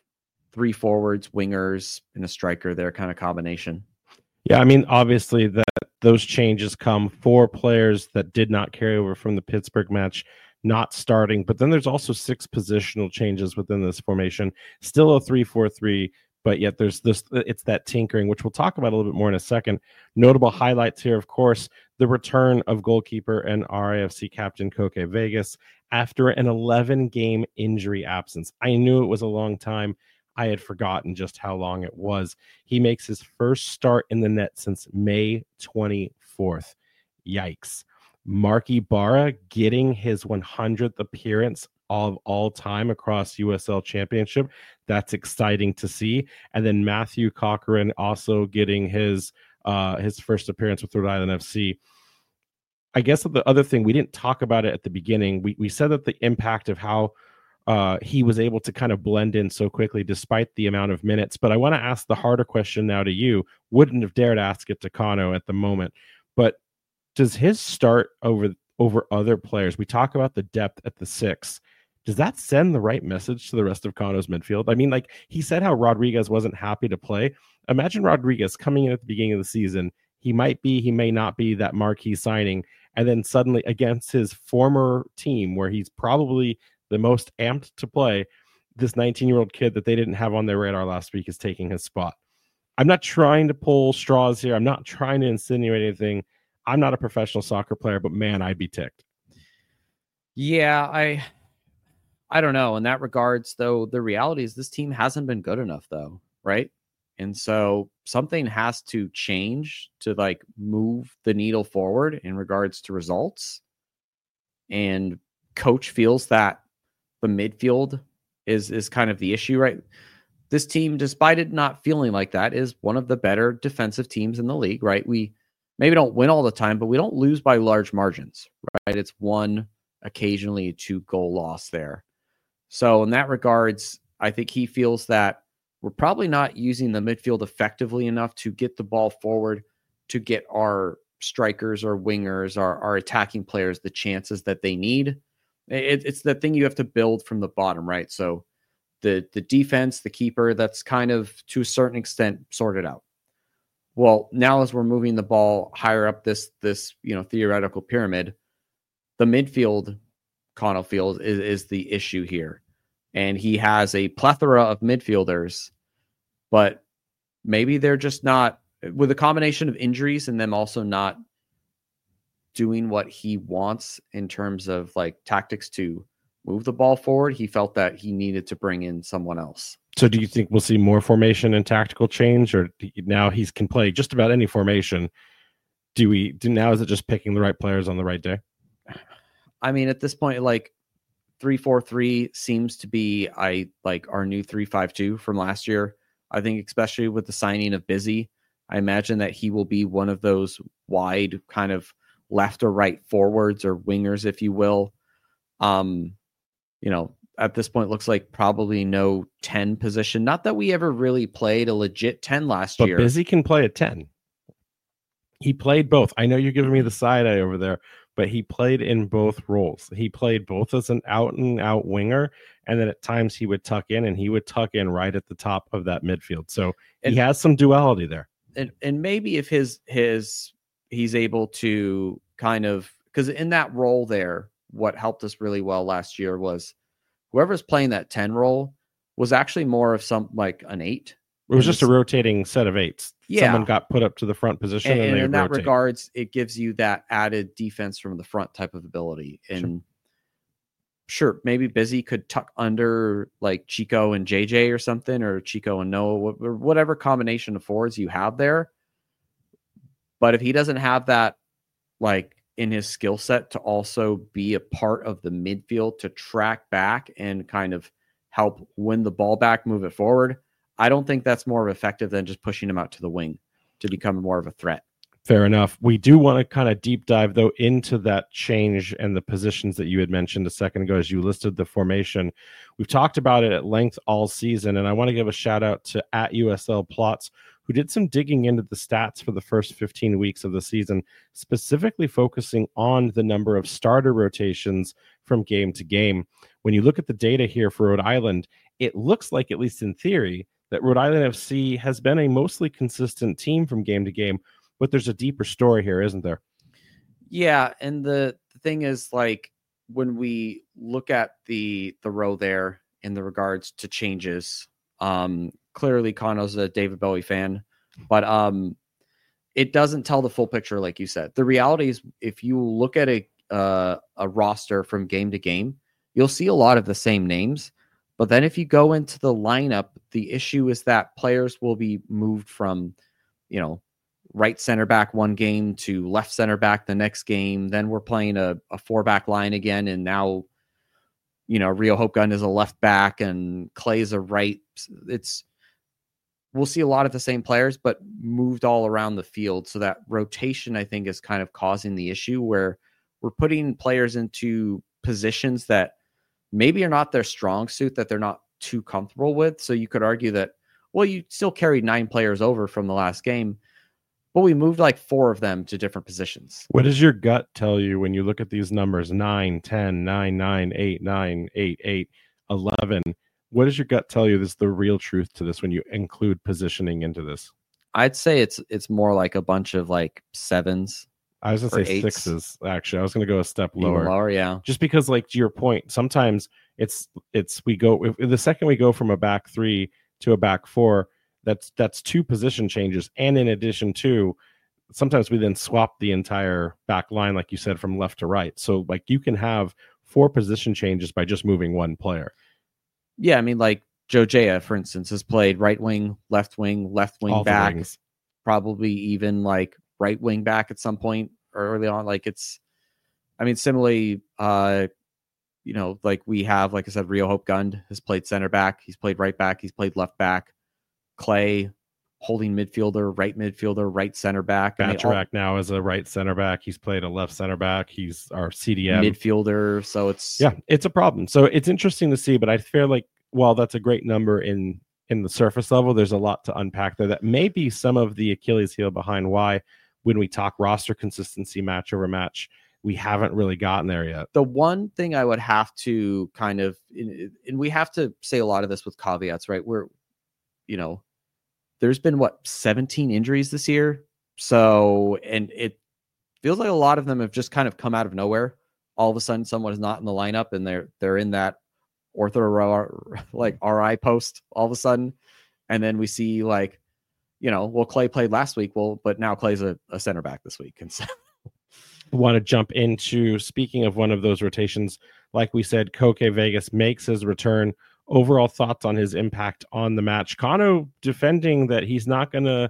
[SPEAKER 2] 3 forwards, wingers, and a striker there kind of combination.
[SPEAKER 1] Yeah, I mean, obviously that those changes come for players that did not carry over from the Pittsburgh match not starting, but then there's also 6 positional changes within this formation. Still a 3-4-3, but yet there's this, it's that tinkering, which we'll talk about a little bit more in a second. Notable highlights here, of course, the return of goalkeeper and RAFC captain Koke Vegas after an 11-game injury absence. I knew it was a long time. I had forgotten just how long it was. He makes his first start in the net since May 24th. Yikes. Marky Barra getting his 100th appearance of all time across USL Championship. That's exciting to see. And then Matthew Cochran also getting his first appearance with Rhode Island FC. I guess the other thing, we didn't talk about it at the beginning. We said that the impact of how he was able to kind of blend in so quickly despite the amount of minutes. But I want to ask the harder question now to you. Wouldn't have dared ask it to Kano at the moment. But does his start over other players, we talk about the depth at the 6, does that send the right message to the rest of Kano's midfield? I mean, like he said how Rodriguez wasn't happy to play. Imagine Rodriguez coming in at the beginning of the season. He might be, he may not be that marquee signing. And then suddenly against his former team where he's probably the most amped to play, this 19-year-old kid that they didn't have on their radar last week is taking his spot. I'm not trying to pull straws here. I'm not trying to insinuate anything. I'm not a professional soccer player, but man, I'd be ticked.
[SPEAKER 2] Yeah, I don't know. In that regards, though, the reality is this team hasn't been good enough, though, right? And so something has to change to like move the needle forward in regards to results. And coach feels that the midfield is kind of the issue, right? This team, despite it not feeling like that, is one of the better defensive teams in the league, right? We maybe don't win all the time, but we don't lose by large margins, right? It's 1, occasionally a 2-goal loss there. So in that regards, I think he feels that we're probably not using the midfield effectively enough to get the ball forward, to get our strikers or wingers, our attacking players, the chances that they need. It's the thing you have to build from the bottom, right? So the defense, the keeper, that's kind of to a certain extent sorted out. Well, now as we're moving the ball higher up this theoretical pyramid, the midfield, Connell feels, is the issue here. And he has a plethora of midfielders, but maybe they're just not, with a combination of injuries and them also not doing what he wants in terms of like tactics to move the ball forward. He felt that he needed to bring in someone else.
[SPEAKER 1] So do you think we'll see more formation and tactical change, or now he can play just about any formation? Now is it just picking the right players on the right day?
[SPEAKER 2] I mean, at this point, like 3-4-3 seems to be our new 3-5-2 from last year. I think especially with the signing of Busy, I imagine that he will be one of those wide kind of left or right forwards or wingers, if you will. At this point, it looks like probably no 10 position. Not that we ever really played a legit 10 last year.
[SPEAKER 1] But Busy can play a 10. He played both. I know you're giving me the side eye over there, but he played in both roles. He played both as an out-and-out winger, and then at times he would tuck in, and he would tuck in right at the top of that midfield. So he has some duality there.
[SPEAKER 2] And maybe if he's able to kind of, because in that role there, what helped us really well last year was whoever's playing that 10 role was actually more of like an 8.
[SPEAKER 1] It was just a rotating set of 8s.
[SPEAKER 2] Yeah.
[SPEAKER 1] Someone got put up to the front position, and they
[SPEAKER 2] in that
[SPEAKER 1] rotate.
[SPEAKER 2] regards, it gives you that added defense from the front type of ability. And sure, maybe Busy could tuck under like Chico and JJ or something, or Chico and Noah, or whatever combination of forwards you have there. But if he doesn't have that, like in his skill set to also be a part of the midfield to track back and kind of help win the ball back, move it forward, I don't think that's more effective than just pushing him out to the wing to become more of a threat.
[SPEAKER 1] Fair enough. We do want to kind of deep dive, though, into that change and the positions that you had mentioned a second ago as you listed the formation. We've talked about it at length all season, and I want to give a shout out to @USL Plots, who did some digging into the stats for the first 15 weeks of the season, specifically focusing on the number of starter rotations from game to game. When you look at the data here for Rhode Island, it looks like, at least in theory, that Rhode Island FC has been a mostly consistent team from game to game, but there's a deeper story here, isn't there?
[SPEAKER 2] Yeah, and the thing is, like, when we look at the row there in the regards to changes, clearly Kano's a David Bowie fan, but it doesn't tell the full picture, like you said. The reality is, if you look at a roster from game to game, you'll see a lot of the same names. But then if you go into the lineup, the issue is that players will be moved from, right center back one game to left center back the next game. Then we're playing a 4-back line again. And now, Rio Hope Gun is a left back and Clay's a right. We'll see a lot of the same players, but moved all around the field. So that rotation, I think, is kind of causing the issue where we're putting players into positions that maybe are not their strong suit, that they're not too comfortable with. So you could argue that, well, you still carried 9 players over from the last game, but we moved like 4 of them to different positions.
[SPEAKER 1] What does your gut tell you when you look at these numbers, 9, 10, 9, 9, 8, 9, 8, 8, 11? What does your gut tell you is the real truth to this when you include positioning into this?
[SPEAKER 2] I'd say it's more like a bunch of like 7s.
[SPEAKER 1] I was going to say 6s, actually. I was going to go a step lower.
[SPEAKER 2] Even lower, yeah.
[SPEAKER 1] Just because, like, to your point, sometimes the second we go from a back 3 to a back 4, that's 2 position changes. And in addition to, sometimes we then swap the entire back line, like you said, from left to right. So, like, you can have 4 position changes by just moving one player.
[SPEAKER 2] Yeah, I mean, like Joe Jaya, for instance, has played right wing left wing
[SPEAKER 1] All
[SPEAKER 2] back, probably even like right wing back at some point early on. Like similarly, like we have, like I said, Rio Hope Gund has played center back. He's played right back. He's played left back. Clay, holding midfielder, right center back.
[SPEAKER 1] Batcherak now is a right center back. He's played a left center back. He's our CDM
[SPEAKER 2] midfielder. So it's
[SPEAKER 1] a problem. So it's interesting to see, but I feel like while that's a great number in the surface level, there's a lot to unpack there. That may be some of the Achilles heel behind why, when we talk roster consistency match over match, we haven't really gotten there yet.
[SPEAKER 2] The one thing I would have to kind of, and we have to say a lot of this with caveats, right? There's been 17 injuries this year. So, and it feels like a lot of them have just kind of come out of nowhere. All of a sudden someone is not in the lineup and they're in that ortho like RI post all of a sudden. And then we see Clay played last week. But now Clay's a center back this week. And so
[SPEAKER 1] want to jump into, speaking of one of those rotations, like we said, Koke Vegas makes his return. Overall thoughts on his impact on the match. Kano defending that he's not gonna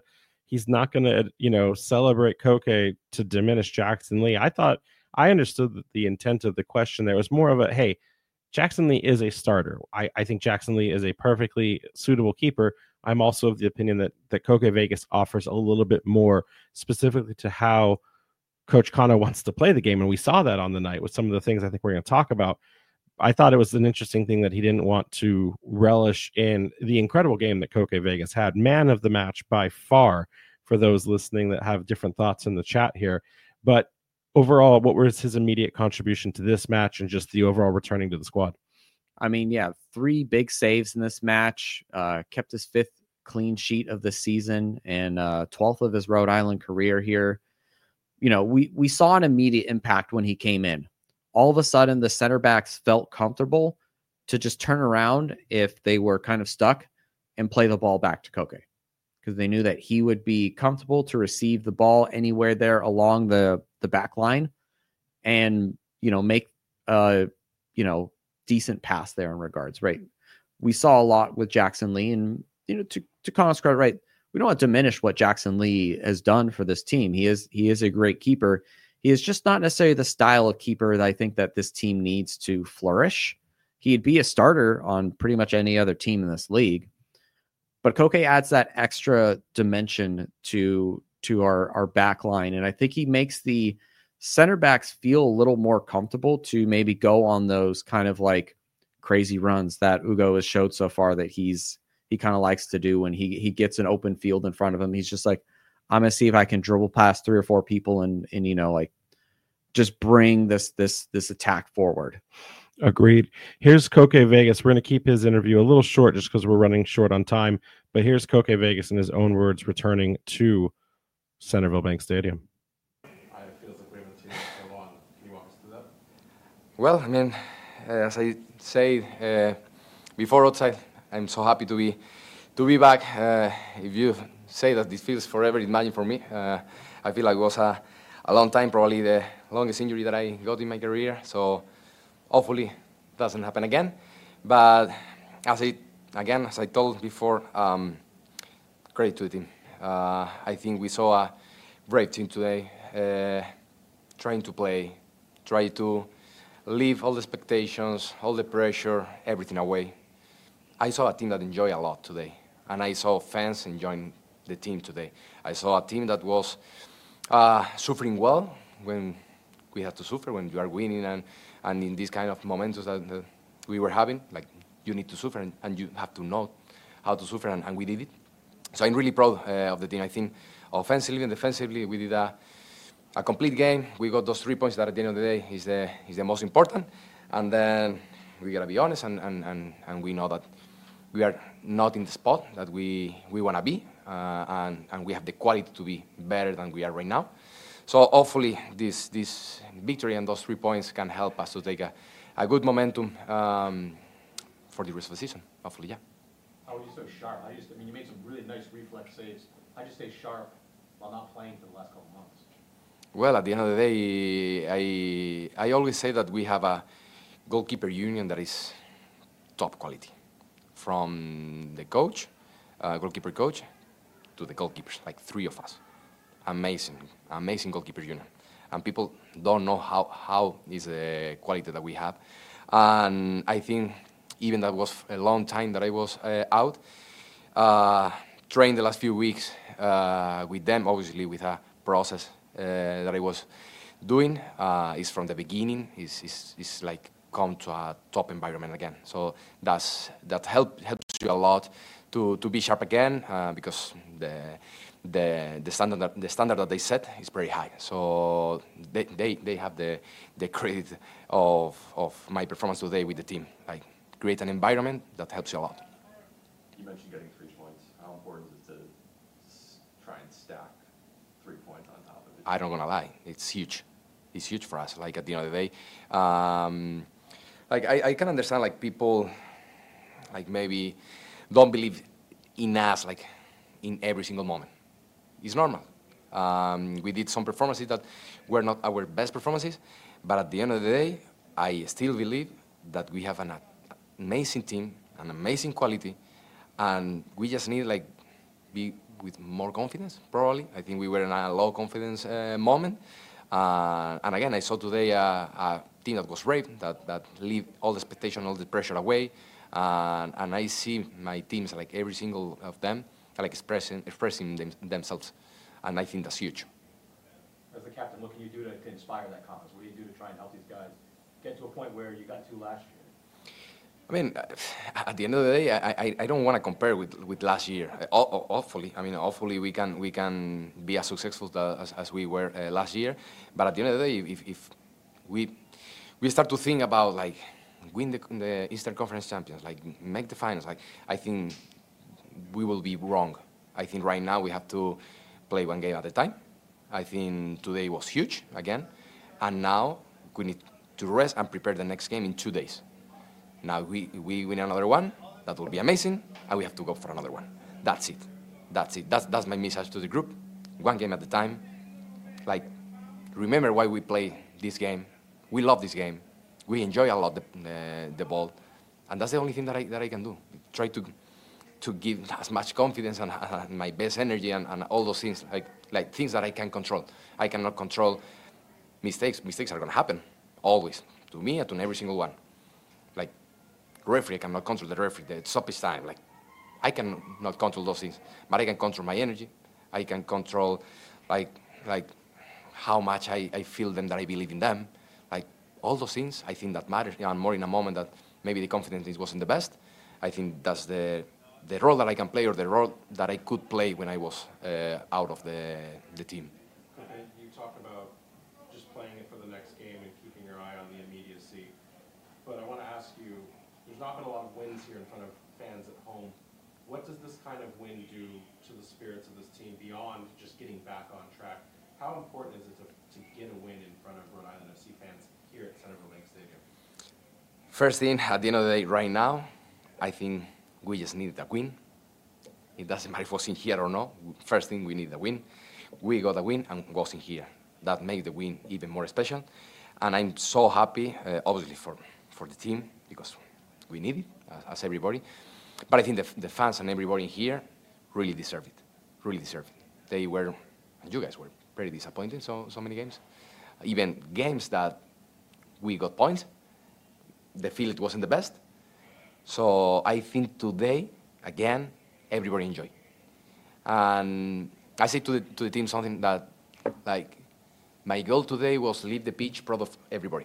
[SPEAKER 1] celebrate Koke to diminish Jackson Lee. I understood the intent of the question. There was more of a, hey, Jackson Lee is a starter. I think Jackson Lee is a perfectly suitable keeper. I'm also of the opinion that Koke Vegas offers a little bit more specifically to how Coach Kano wants to play the game. And we saw that on the night with some of the things I think we're going to talk about. I thought it was an interesting thing that he didn't want to relish in the incredible game that Koke Vegas had. Man of the match by far, for those listening that have different thoughts in the chat here. But overall, what was his immediate contribution to this match and just the overall returning to the squad?
[SPEAKER 2] I mean, 3 big saves in this match, kept his 5th clean sheet of the season and 12th of his Rhode Island career here. We saw an immediate impact when he came in. All of a sudden, the center backs felt comfortable to just turn around if they were kind of stuck and play the ball back to Koke, because they knew that he would be comfortable to receive the ball anywhere there along the back line and, make decent pass there in regards, right? We saw a lot with Jackson Lee, and, to Connor's credit, right, we don't want to diminish what Jackson Lee has done for this team. He is a great keeper. He is just not necessarily the style of keeper that I think that this team needs to flourish. He'd be a starter on pretty much any other team in this league. But Koke adds that extra dimension to our back line. And I think he makes the center backs feel a little more comfortable to maybe go on those kind of like crazy runs that Ugo has showed so far that he kind of likes to do when he gets an open field in front of him. He's just like, I'm going to see if I can dribble past 3 or 4 people and just bring this attack forward.
[SPEAKER 1] Agreed. Here's Koke Vegas. We're going to keep his interview a little short just because we're running short on time. But here's Koke Vegas in his own words returning to Centerville Bank Stadium.
[SPEAKER 6] It feels like we haven't seen it so long. Can you walk us through that?
[SPEAKER 7] Well, I mean, as I said before outside, I'm so happy to be back. If you say that this feels forever, imagine for me. I feel like it was a long time, probably the longest injury that I got in my career. So hopefully it doesn't happen again. But as I told before, credit to the team. I think we saw a brave team today, trying to play, try to leave all the expectations, all the pressure, everything away. I saw a team that enjoyed a lot today, and I saw fans enjoying the team today. I saw a team that was suffering well when we had to suffer, when you are winning, and in these kind of moments that we were having, like you need to suffer, and you have to know how to suffer, and we did it. So I'm really proud of the team. I think offensively and defensively, we did a complete game. We got those 3 points that at the end of the day is the most important. And then we gotta be honest, and we know that we are not in the spot that we want to be, and we have the quality to be better than we are right now. So hopefully this victory and those 3 points can help us to take a good momentum for the rest of the season. Hopefully, yeah.
[SPEAKER 4] How are you so sharp? I mean, you made some really nice reflex saves. How'd you stay sharp while not playing for the last couple months?
[SPEAKER 7] Well, at the end of the day, I always say that we have a goalkeeper union that is top quality. From the coach, goalkeeper coach, to the goalkeepers, like 3 of us. Amazing goalkeeper union. And people don't know how is the quality that we have. And I think even that was a long time that I was out, trained the last few weeks with them, obviously with a process that I was doing is from the beginning, is like come to a top environment again. So that helps you a lot to be sharp again because the standard that they set is very high. So they have the credit of my performance today with the team. Like create an environment that helps you a lot.
[SPEAKER 5] You mentioned getting 3 points. How important is it to try and stack 3 points on top of it?
[SPEAKER 7] I'm not gonna lie, it's huge. It's huge for us. Like at the end of the day, like I can understand like people, like maybe don't believe in us like in every single moment. It's normal. We did some performances that were not our best performances, but at the end of the day, I still believe that we have an amazing team, an amazing quality, and we just need like be with more confidence. Probably, I think we were in a low confidence moment, and again, I saw today a team that was brave, that leave all the expectation, all the pressure away, and I see my teams like every single of them like expressing themselves, and I think that's huge.
[SPEAKER 4] As the captain, what can you do to inspire that confidence? What do you do to try and help these guys get to a point where you got to last year?
[SPEAKER 7] I mean, at the end of the day, I don't want to compare with last year. Hopefully we can be as successful as we were last year. But at the end of the day, if we start to think about like win the Eastern Conference champions, like make the finals, like I think we will be wrong. I think right now we have to play one game at a time. I think today was huge again, and now we need to rest and prepare the next game in 2 days. Now we win another one, that will be amazing, and we have to go for another one. That's it. That's my message to the group. One game at a time. Like, remember why we play this game. We love this game. We enjoy a lot the ball, and that's the only thing that I can do. Try to give as much confidence and my best energy and all those things, like things that I can control. I cannot control mistakes. Mistakes are going to happen, always, to me and to every single one. Like, referee, I cannot control the referee, the stoppage time. Like, I cannot control those things, but I can control my energy. I can control, like how much I feel them, that I believe in them. Like, all those things, I think that matters. And more in a moment that maybe the confidence wasn't the best. I think that's the role that I can play, or the role that I could play when I was out of the team.
[SPEAKER 6] Okay, you talk about just playing it for the next game and keeping your eye on the immediacy, but I want there's not been a lot of wins here in front of fans at home. What does this kind of win do to the spirits of this team beyond just getting back on track? How important is it to get a win in front of Rhode Island FC fans here at Centerville Bank Stadium?
[SPEAKER 7] First thing, at the end of the day, right now, I think we just needed a win. It doesn't matter if it was in here or not. First thing, we need a win. We got a win and was in here. That makes the win even more special. And I'm so happy, obviously, for the team, because we need it, as everybody. But I think the fans and everybody here really deserve it. Really deserve it. They were, and you guys were, very disappointed so many games. Even games that we got points, the field wasn't the best. So I think today, again, everybody enjoyed. And I say to the team something that, like, my goal today was leave the pitch proud of everybody.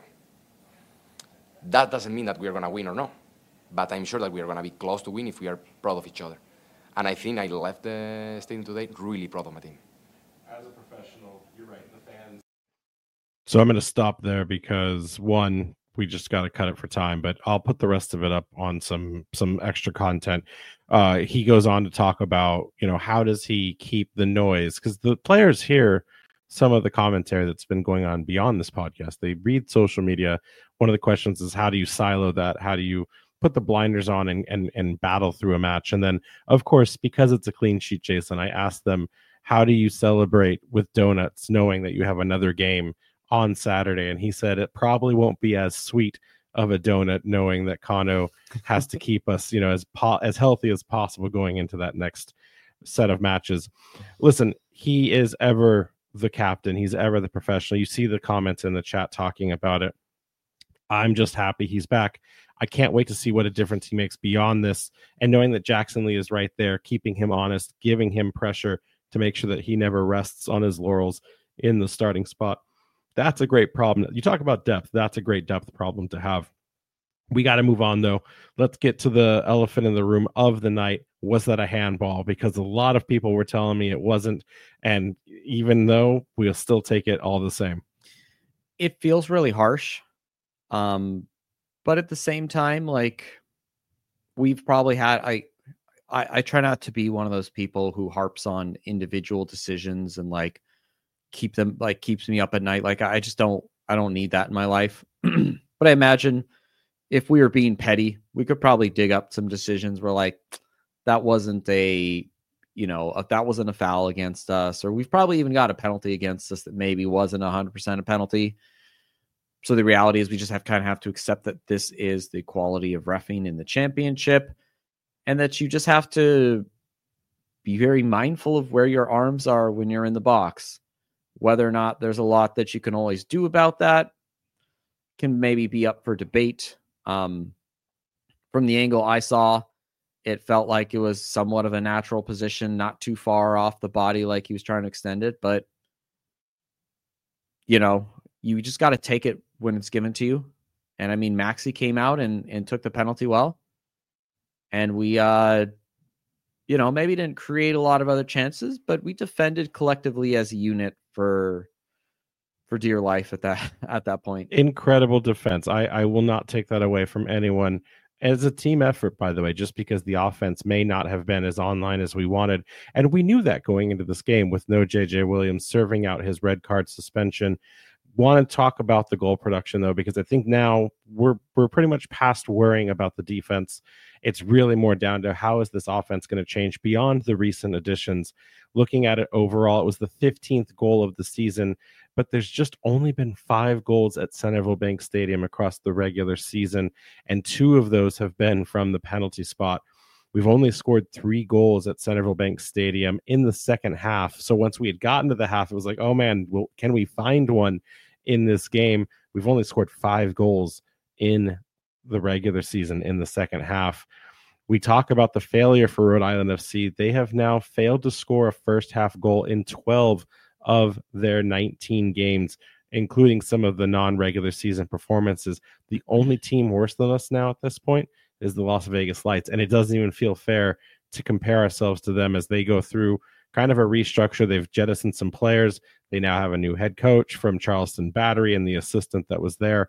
[SPEAKER 7] That doesn't mean that we are going to win or not, but I'm sure that we are going to be close to win if we are proud of each other. And I think I left the stadium today really proud of my team.
[SPEAKER 6] As a professional, you're right, the fans.
[SPEAKER 1] So I'm going to stop there because, one, we just got to cut it for time, but I'll put the rest of it up on some extra content. He goes on to talk about, how does he keep the noise? Because the players hear some of the commentary that's been going on beyond this podcast. They read social media. One of the questions is, how do you silo that? How do you put the blinders on and battle through a match? And then, of course, because it's a clean sheet, Jason, I asked them, how do you celebrate with donuts knowing that you have another game on Saturday? And he said it probably won't be as sweet of a donut knowing that Kano has to keep us, as healthy as possible going into that next set of matches. Listen, he is ever the captain. He's ever the professional. You see the comments in the chat talking about it. I'm just happy he's back. I can't wait to see what a difference he makes beyond this. And knowing that Jackson Lee is right there, keeping him honest, giving him pressure to make sure that he never rests on his laurels in the starting spot. That's a great problem. You talk about depth. That's a great depth problem to have. We got to move on, though. Let's get to the elephant in the room of the night. Was that a handball? Because a lot of people were telling me it wasn't. And even though, we'll still take it all the same.
[SPEAKER 2] It feels really harsh. But at the same time, like, we've probably had, I try not to be one of those people who harps on individual decisions and keeps me up at night. Like, I don't need that in my life. But I imagine if we were being petty, we could probably dig up some decisions where, like, that wasn't a foul against us, or we've probably even got a penalty against us that maybe wasn't 100% a penalty. So the reality is we just have to accept that this is the quality of reffing in the championship, and that you just have to be very mindful of where your arms are when you're in the box. Whether or not there's a lot that you can always do about that can maybe be up for debate. From the angle I saw, it felt like it was somewhat of a natural position, not too far off the body like he was trying to extend it. But, you just got to take it when it's given to you. And I mean, Maxi came out and took the penalty well. And we, maybe didn't create a lot of other chances, but we defended collectively as a unit for dear life at that point.
[SPEAKER 1] Incredible defense. I will not take that away from anyone. As a team effort, by the way, just because the offense may not have been as online as we wanted. And we knew that going into this game with no JJ Williams serving out his red card suspension. Want to talk about the goal production, though, because I think now we're pretty much past worrying about the defense. It's really more down to how is this offense going to change beyond the recent additions. Looking at it overall, it was the 15th goal of the season, but there's just only been 5 goals at Centerville Bank Stadium across the regular season, and 2 of those have been from the penalty spot. We've only scored 3 goals at Centerville Bank Stadium in the second half. So once we had gotten to the half, it was like, oh man, well, can we find one in this game? We've only scored 5 goals in the regular season in the second half. We talk about the failure for Rhode Island FC. They have now failed to score a first half goal in 12 of their 19 games, including some of the non-regular season performances. The only team worse than us now at this point is the Las Vegas Lights, and it doesn't even feel fair to compare ourselves to them as they go through kind of a restructure. They've jettisoned some players. They now have a new head coach from Charleston Battery and the assistant that was there.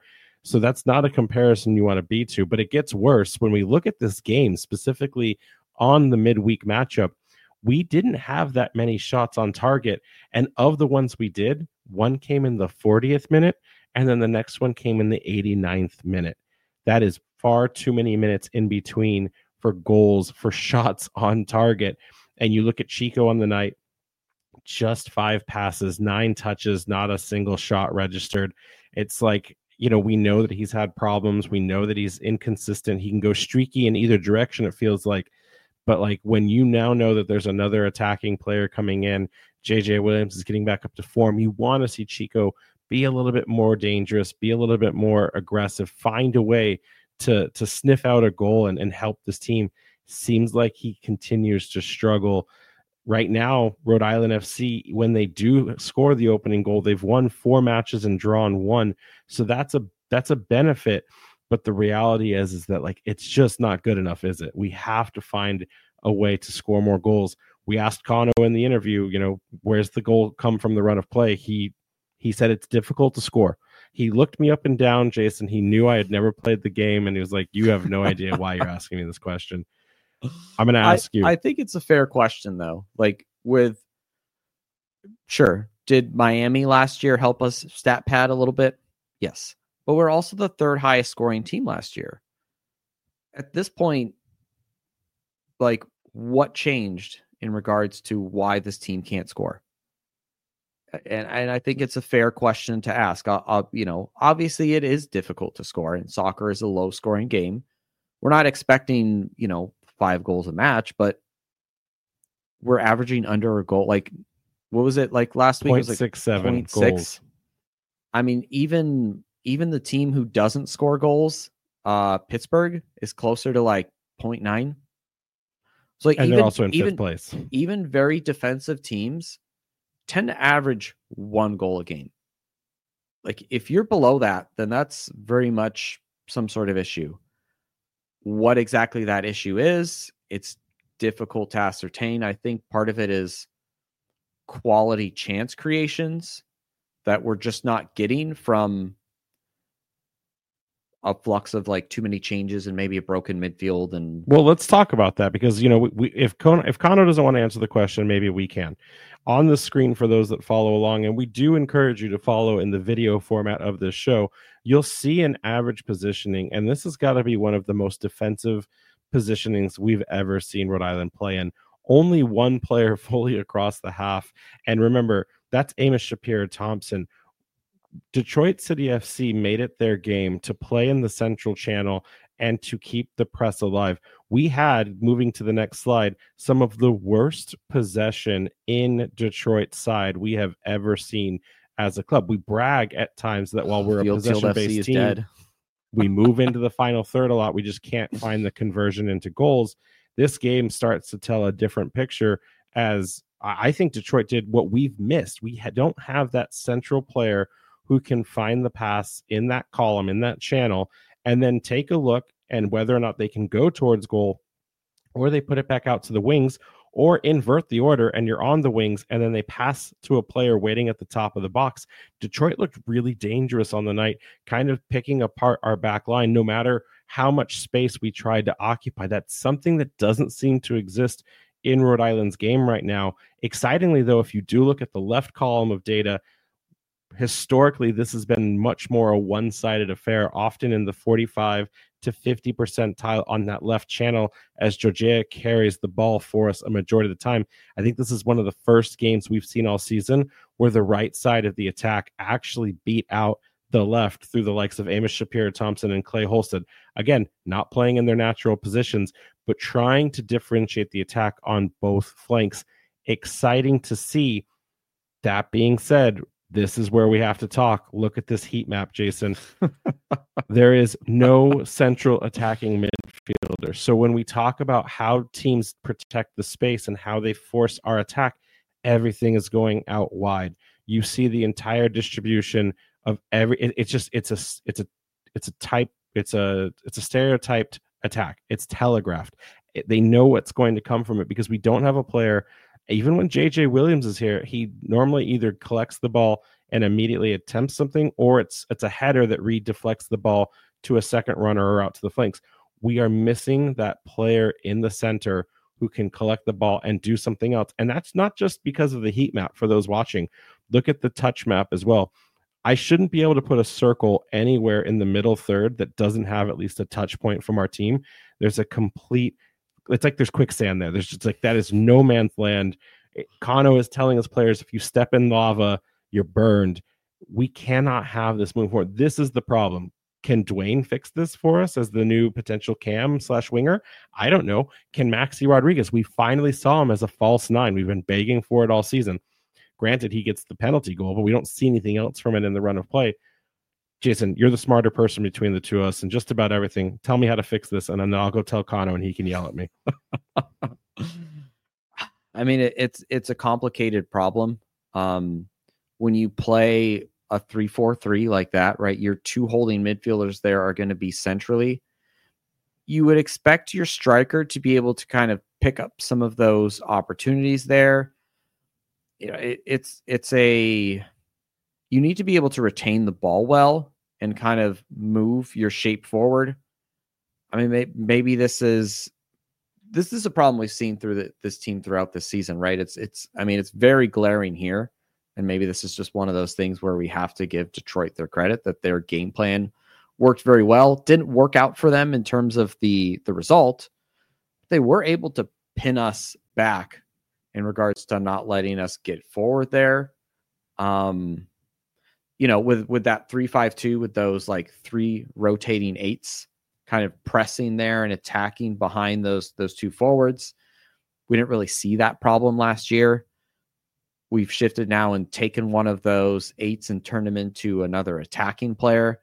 [SPEAKER 1] So that's not a comparison you want to be to, but it gets worse when we look at this game specifically on the midweek matchup. We didn't have that many shots on target. And of the ones we did, one came in the 40th minute, and then the next one came in the 89th minute. That is far too many minutes in between for goals, for shots on target. And you look at Chico on the night, just 5 passes, 9 touches, not a single shot registered. It's like, we know that he's had problems. We know that he's inconsistent. He can go streaky in either direction, it feels like. But like when you now know that there's another attacking player coming in, JJ Williams is getting back up to form, you want to see Chico be a little bit more dangerous, be a little bit more aggressive, find a way to sniff out a goal and help this team. Seems like he continues to struggle. Right now, Rhode Island FC, when they do score the opening goal, they've won 4 matches and drawn 1. So that's a benefit. But the reality is that like it's just not good enough, is it? We have to find a way to score more goals. We asked Kano in the interview, where's the goal come from the run of play? He said it's difficult to score. He looked me up and down, Jason. He knew I had never played the game, and he was like, you have no idea why you're asking me this question. I'm going to ask you.
[SPEAKER 2] I think it's a fair question, though. Like sure, did Miami last year help us stat pad a little bit? Yes. But we're also the 3rd highest scoring team last year. At this point, like, what changed in regards to why this team can't score? And I think it's a fair question to ask. Obviously it is difficult to score, and soccer is a low scoring game. We're not expecting, 5 goals a match, but we're averaging under a goal. Like, what was it like last week? It was like
[SPEAKER 1] 0.67 goals.
[SPEAKER 2] I mean, even the team who doesn't score goals, Pittsburgh, is closer to like 0.9. So like,
[SPEAKER 1] and they're also in 5th place.
[SPEAKER 2] Even very defensive teams tend to average 1 goal a game. Like, if you're below that, then that's very much some sort of issue. What exactly that issue is, it's difficult to ascertain. I think part of it is quality chance creations that we're just not getting from a flux of like too many changes and maybe a broken midfield. And
[SPEAKER 1] well, let's talk about that, because if Kano doesn't want to answer the question, maybe we can. On the screen for those that follow along, and we do encourage you to follow in the video format of this show, you'll see an average positioning, and this has got to be one of the most defensive positionings we've ever seen Rhode Island play in. Only 1 player fully across the half, and remember, that's Amos Shapiro-Thompson. Detroit City FC made it their game to play in the central channel and to keep the press alive. We had, moving to the next slide, some of the worst possession in Detroit's side we have ever seen as a club. We brag at times that while we're a possession-based team, we move into the final third a lot. We just can't find the conversion into goals. This game starts to tell a different picture, as I think Detroit did what we've missed. We don't have that central player who can find the pass in that column, in that channel, and then take a look and whether or not they can go towards goal, or they put it back out to the wings, or invert the order and you're on the wings and then they pass to a player waiting at the top of the box. Detroit looked really dangerous on the night, kind of picking apart our back line no matter how much space we tried to occupy. That's something that doesn't seem to exist in Rhode Island's game right now. Excitingly, though, if you do look at the left column of data, historically, this has been much more a one-sided affair, often in the 45 to 50 percentile on that left channel as Georgia carries the ball for us a majority of the time. I think this is one of the first games we've seen all season where the right side of the attack actually beat out the left through the likes of Amos Shapiro-Thompson and Clay Holstead. Again, not playing in their natural positions, but trying to differentiate the attack on both flanks. Exciting to see. That being said, this is where we have to talk. Look at this heat map, Jason. There is no central attacking midfielder. So when we talk about how teams protect the space and how they force our attack, everything is going out wide. You see the entire distribution of every. It's a stereotyped attack. It's telegraphed. They know what's going to come from it because we don't have a player. Even when JJ Williams is here, he normally either collects the ball and immediately attempts something, or it's a header that redeflects the ball to a second runner or out to the flanks. We are missing that player in the center who can collect the ball and do something else. And that's not just because of the heat map for those watching. Look at the touch map as well. I shouldn't be able to put a circle anywhere in the middle third that doesn't have at least a touch point from our team. There's a complete, it's like there's quicksand there. There's just like, that is no man's land. Kano is telling his players, if you step in lava, you're burned. We cannot have this move forward. This is the problem. Can Dwayne fix this for us as the new potential cam/winger? I don't know. Can Maxi Rodriguez? We finally saw him as a false nine. We've been begging for it all season. Granted, he gets the penalty goal, but we don't see anything else from it in the run of play. Jason, you're the smarter person between the two of us and just about everything. Tell me how to fix this, and then I'll go tell Kano, and he can yell at me.
[SPEAKER 2] I mean, it's a complicated problem. When you play a 3-4-3 like that, right? Your two holding midfielders there are going to be centrally. You would expect your striker to be able to kind of pick up some of those opportunities there. You know, you need to be able to retain the ball well and kind of move your shape forward. I mean, maybe this is a problem we've seen through this team throughout this season, right? It's very glaring here. And maybe this is just one of those things where we have to give Detroit their credit that their game plan worked very well. Didn't work out for them in terms of the result. They were able to pin us back in regards to not letting us get forward there. With that 3-5-2, with those like three rotating eights kind of pressing there and attacking behind those two forwards. We didn't really see that problem last year. We've shifted now and taken one of those eights and turned them into another attacking player.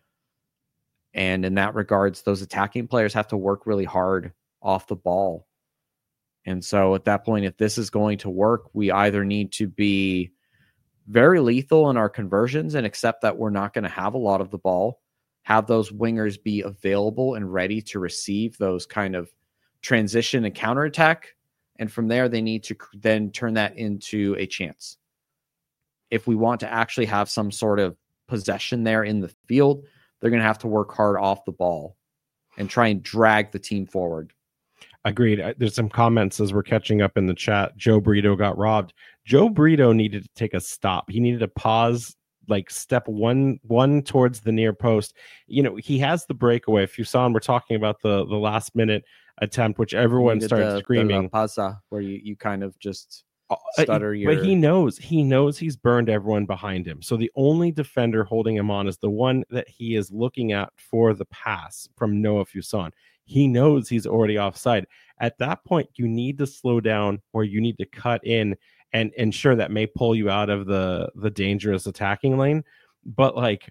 [SPEAKER 2] And in that regards, those attacking players have to work really hard off the ball. And so at that point, if this is going to work, we either need to be very lethal in our conversions and accept that we're not going to have a lot of the ball, have those wingers be available and ready to receive those kind of transition and counterattack. And from there, they need to then turn that into a chance. If we want to actually have some sort of possession there in the field, they're going to have to work hard off the ball and try and drag the team forward.
[SPEAKER 1] Agreed. There's some comments as we're catching up in the chat. Joe Brito got robbed. Joe Brito needed to take a stop. He needed to pause, like step one towards the near post. You know, he has the breakaway. If you saw him, we're talking about the last minute attempt, which everyone started screaming.
[SPEAKER 2] The pasa, where you kind of just stutter your...
[SPEAKER 1] But he knows he's burned everyone behind him. So the only defender holding him on is the one that he is looking at for the pass from Noah Fuson. He knows he's already offside. At that point, you need to slow down or you need to cut in and ensure that may pull you out of the dangerous attacking lane. But like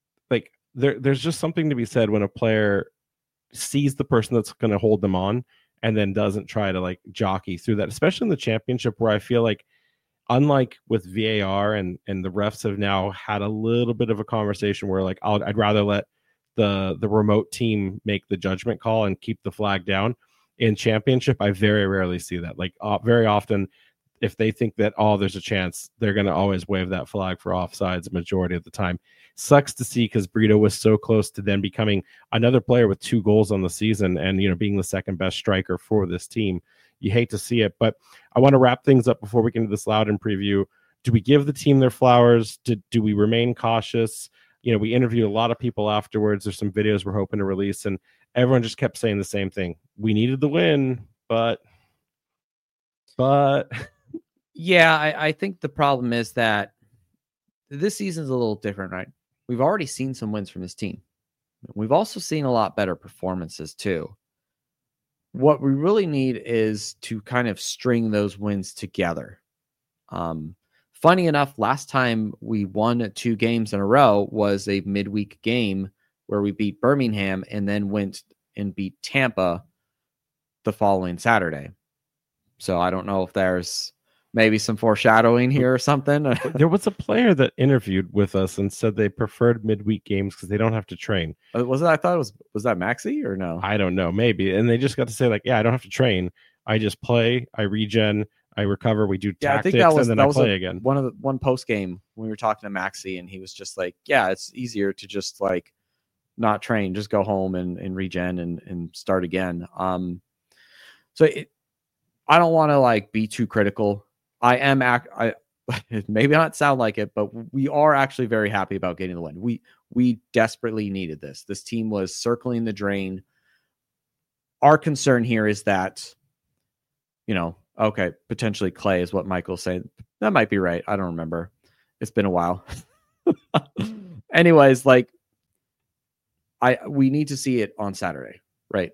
[SPEAKER 1] there's just something to be said when a player sees the person that's going to hold them on and then doesn't try to like jockey through that, especially in the championship, where I feel like, unlike with VAR and the refs have now had a little bit of a conversation where like I'd rather let the remote team make the judgment call and keep the flag down. In championship, I very rarely see that. Like very often, if they think that, there's a chance, they're going to always wave that flag for offsides majority of the time. Sucks to see, because Brito was so close to then becoming another player with 2 goals on the season and, being the second best striker for this team. You hate to see it, but I want to wrap things up before we get into this Loudoun preview. Do we give the team their flowers? Do we remain cautious? We interviewed a lot of people afterwards. There's some videos we're hoping to release, and everyone just kept saying the same thing. We needed the win, but
[SPEAKER 2] yeah, I think the problem is that this season's a little different, right? We've already seen some wins from this team. We've also seen a lot better performances too. What we really need is to kind of string those wins together. Funny enough, last time we won 2 games in a row was a midweek game where we beat Birmingham and then went and beat Tampa the following Saturday. So I don't know if there's maybe some foreshadowing here or something.
[SPEAKER 1] There was a player that interviewed with us and said they preferred midweek games because they don't have to train.
[SPEAKER 2] Was that Maxi or no?
[SPEAKER 1] I don't know, maybe. And they just got to say like, yeah, I don't have to train. I just play, I regen, I recover, we do
[SPEAKER 2] Yeah, I
[SPEAKER 1] tactics,
[SPEAKER 2] think that was
[SPEAKER 1] and then I play
[SPEAKER 2] a,
[SPEAKER 1] again.
[SPEAKER 2] one post game when we were talking to Maxi, and he was just like, "Yeah, it's easier to just like not train, just go home and regen and start again." So I don't want to like be too critical. I am maybe not sound like it, but we are actually very happy about getting the win. We desperately needed this. This team was circling the drain. Our concern here is that, okay, potentially Clay is what Michael's saying. That might be right. I don't remember. It's been a while. Anyways, like we need to see it on Saturday, right?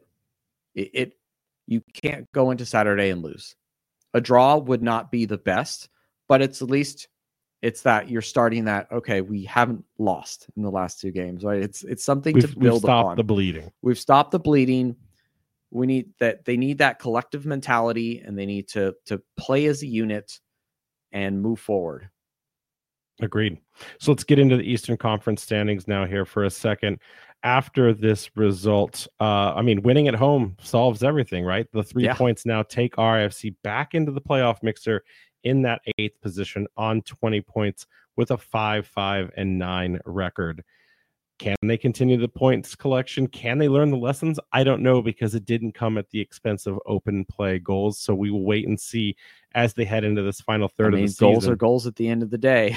[SPEAKER 2] You can't go into Saturday and lose. A draw would not be the best, but it's at least that you're starting that, okay, we haven't lost in the last 2 games, right? It's something to build
[SPEAKER 1] we've stopped
[SPEAKER 2] upon.
[SPEAKER 1] the bleeding.
[SPEAKER 2] We've stopped the bleeding. We need that. They need that collective mentality, and they need to play as a unit and move forward.
[SPEAKER 1] Agreed. So let's get into the Eastern Conference standings now here for a second. After this result, winning at home solves everything, right? The 3 points now take RFC back into the playoff mixer in that 8th position on 20 points with a 5-5-9 record. Can they continue the points collection? Can they learn the lessons? I don't know, because it didn't come at the expense of open play goals. So we will wait and see as they head into this final third of the season.
[SPEAKER 2] Goals are goals at the end of the day.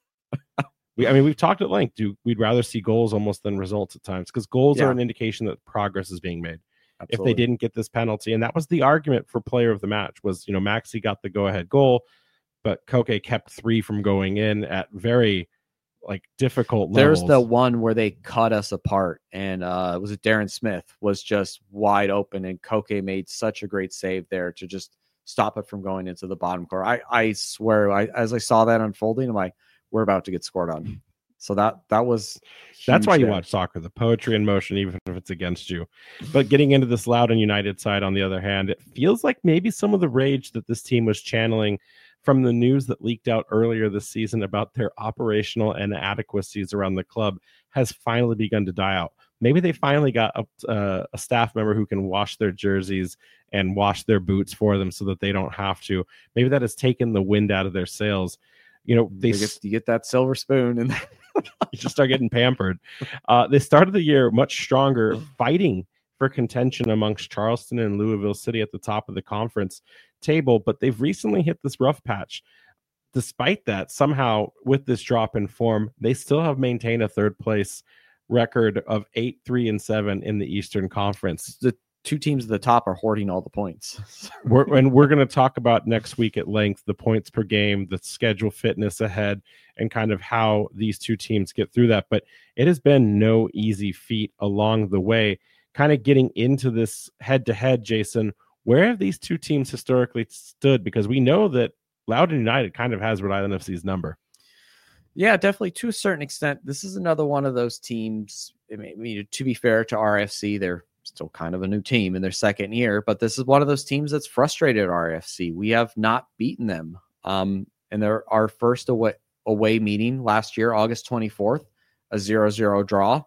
[SPEAKER 1] We've talked at length. We'd rather see goals almost than results at times, because goals are an indication that progress is being made. Absolutely. If they didn't get this penalty, and that was the argument for player of the match, was Maxi got the go-ahead goal, but Koke kept 3 from going in at very difficult levels.
[SPEAKER 2] There's the one where they cut us apart, and was it Darren Smith was just wide open, and Koke made such a great save there to just stop it from going into the bottom corner. I swear, as I saw that unfolding, I'm like, we're about to get scored on. So that was
[SPEAKER 1] that's why you watch soccer, the poetry in motion, even if it's against you. But getting into this Loudoun United side, on the other hand, it feels like maybe some of the rage that this team was channeling from the news that leaked out earlier this season about their operational inadequacies around the club has finally begun to die out. Maybe they finally got a staff member who can wash their jerseys and wash their boots for them so that they don't have to. Maybe that has taken the wind out of their sails. You
[SPEAKER 2] get that silver spoon and
[SPEAKER 1] you just start getting pampered. They started the year much stronger, fighting for contention amongst Charleston and Louisville City at the top of the conference table, but they've recently hit this rough patch. Despite that, somehow with this drop in form, they still have maintained a 3rd place record of 8-3-7 in the Eastern Conference.
[SPEAKER 2] The 2 teams at the top are hoarding all the points.
[SPEAKER 1] We're going to talk about next week at length the points per game, the schedule fitness ahead, and kind of how these 2 teams get through that. But it has been no easy feat along the way. Kind of getting into this head-to-head, Jason, where have these 2 teams historically stood? Because we know that Loudoun United kind of has Rhode Island FC's number.
[SPEAKER 2] Yeah, definitely to a certain extent. This is another one of those teams. I mean, to be fair to RFC, they're still kind of a new team in their 2nd year, but this is one of those teams that's frustrated RFC. We have not beaten them. And our first away meeting last year, August 24th, a 0-0 draw.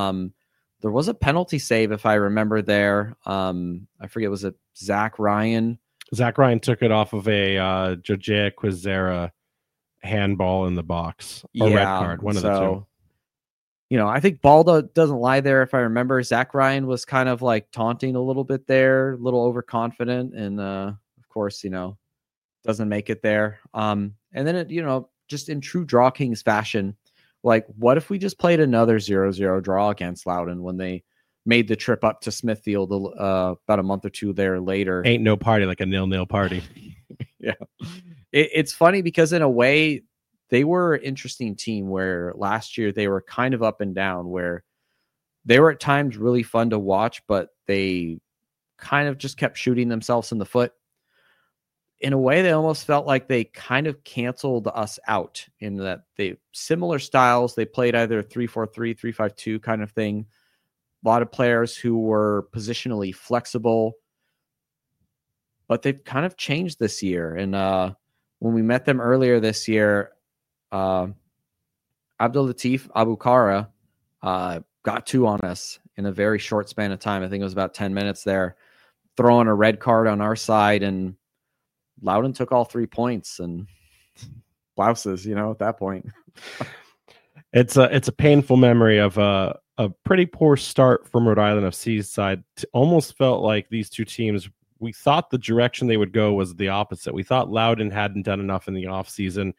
[SPEAKER 2] There was a penalty save, if I remember there. I forget, was it Zach Ryan?
[SPEAKER 1] Zach Ryan took it off of a Jojea Quizera handball in the box, or red card, one of the 2.
[SPEAKER 2] I think Baldo doesn't lie there. If I remember, Zach Ryan was kind of like taunting a little bit there, a little overconfident, and of course, doesn't make it there. And then it, just in true Draw Kings fashion, like, what if we just played another 0-0 draw against Loudoun when they made the trip up to Smithfield about a month or 2 there later?
[SPEAKER 1] Ain't no party like a 0-0 party.
[SPEAKER 2] Yeah. It's funny because in a way, they were an interesting team where last year they were kind of up and down, where they were at times really fun to watch, but they kind of just kept shooting themselves in the foot. In a way, they almost felt like they kind of canceled us out in that they similar styles. They played either 3-4-3, 3-5-2 kind of thing. A lot of players who were positionally flexible, but they've kind of changed this year. And when we met them earlier this year, Abdul Latif Abukara got 2 on us in a very short span of time. I think it was about 10 minutes there, throwing a red card on our side, and Loudon took all 3 points and blouses, at that point.
[SPEAKER 1] It's a painful memory of a pretty poor start from Rhode Island FC's side. It almost felt like these two teams, we thought the direction they would go was the opposite. We thought Loudon hadn't done enough in the offseason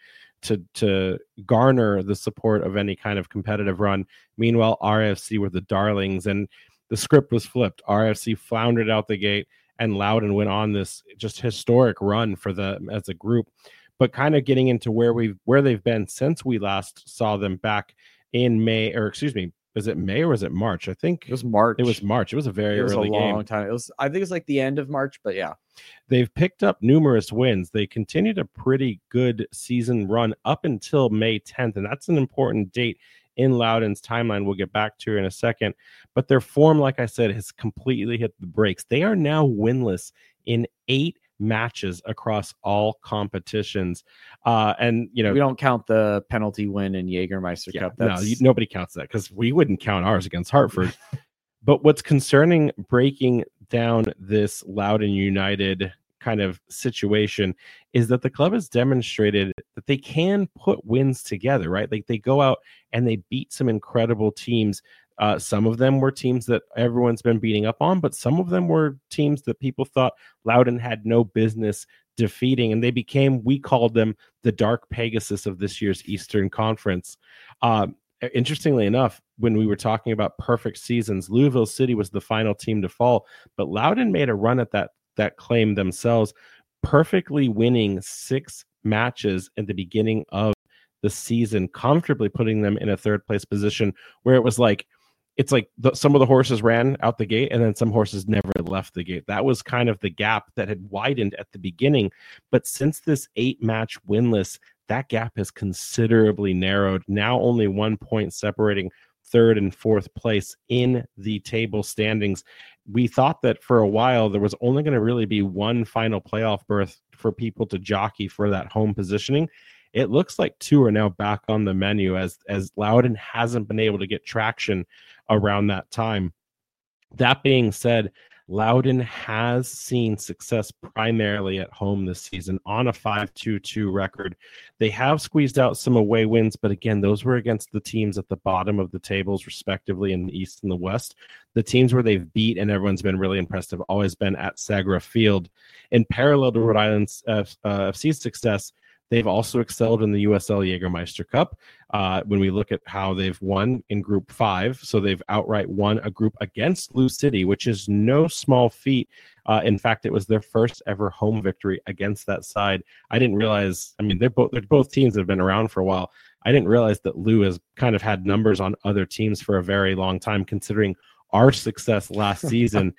[SPEAKER 1] to garner the support of any kind of competitive run. Meanwhile, RFC were the darlings, and the script was flipped. RFC floundered out the gate, and Loudon went on this just historic run for them as a group. But kind of getting into where they've been since we last saw them back in May, or excuse me, was it May or was it March? I think
[SPEAKER 2] it was March.
[SPEAKER 1] It was March. It was a very early game.
[SPEAKER 2] Long time. I think it's like the end of March, but yeah.
[SPEAKER 1] They've picked up numerous wins. They continued a pretty good season run up until May 10th, and that's an important date in Loudon's timeline. We'll get back to in a second. But their form, like I said, has completely hit the brakes. They are now winless in 8 matches across all competitions. And we
[SPEAKER 2] don't count the penalty win in Jägermeister Cup.
[SPEAKER 1] Nobody counts that because we wouldn't count ours against Hartford. But what's concerning, breaking down this Loudon United kind of situation, is that the club has demonstrated that they can put wins together, right? Like they go out and they beat some incredible teams. Some of them were teams that everyone's been beating up on, but some of them were teams that people thought Loudon had no business defeating, and they became, we called them the Dark Pegasus of this year's Eastern Conference. Interestingly enough, when we were talking about perfect seasons, Louisville City was the final team to fall, but Loudon made a run at that claim themselves, perfectly winning 6 matches at the beginning of the season, comfortably putting them in a third place position where it was like, some of the horses ran out the gate and then some horses never left the gate. That was kind of the gap that had widened at the beginning. But since this 8-match winless, that gap has considerably narrowed. Now only 1 point separating third and fourth place in the table standings. We thought that for a while there was only going to really be one final playoff berth for people to jockey for that home positioning. It looks like 2 are now back on the menu as Loudon hasn't been able to get traction around that time. That being said, Loudon has seen success primarily at home this season on a 5-2-2 record. They have squeezed out some away wins, but again, those were against the teams at the bottom of the tables, respectively, in the East and the West. The teams where they've beat and everyone's been really impressed have always been at Sagra Field. In parallel to Rhode Island's FC's success, they've also excelled in the USL Jägermeister Cup. When we look at how they've won in Group 5, so they've outright won a group against Lou City, which is no small feat. In fact, it was their first ever home victory against that side. I didn't realize, they're both teams that have been around for a while. I didn't realize that Lou has kind of had numbers on other teams for a very long time, considering our success last season.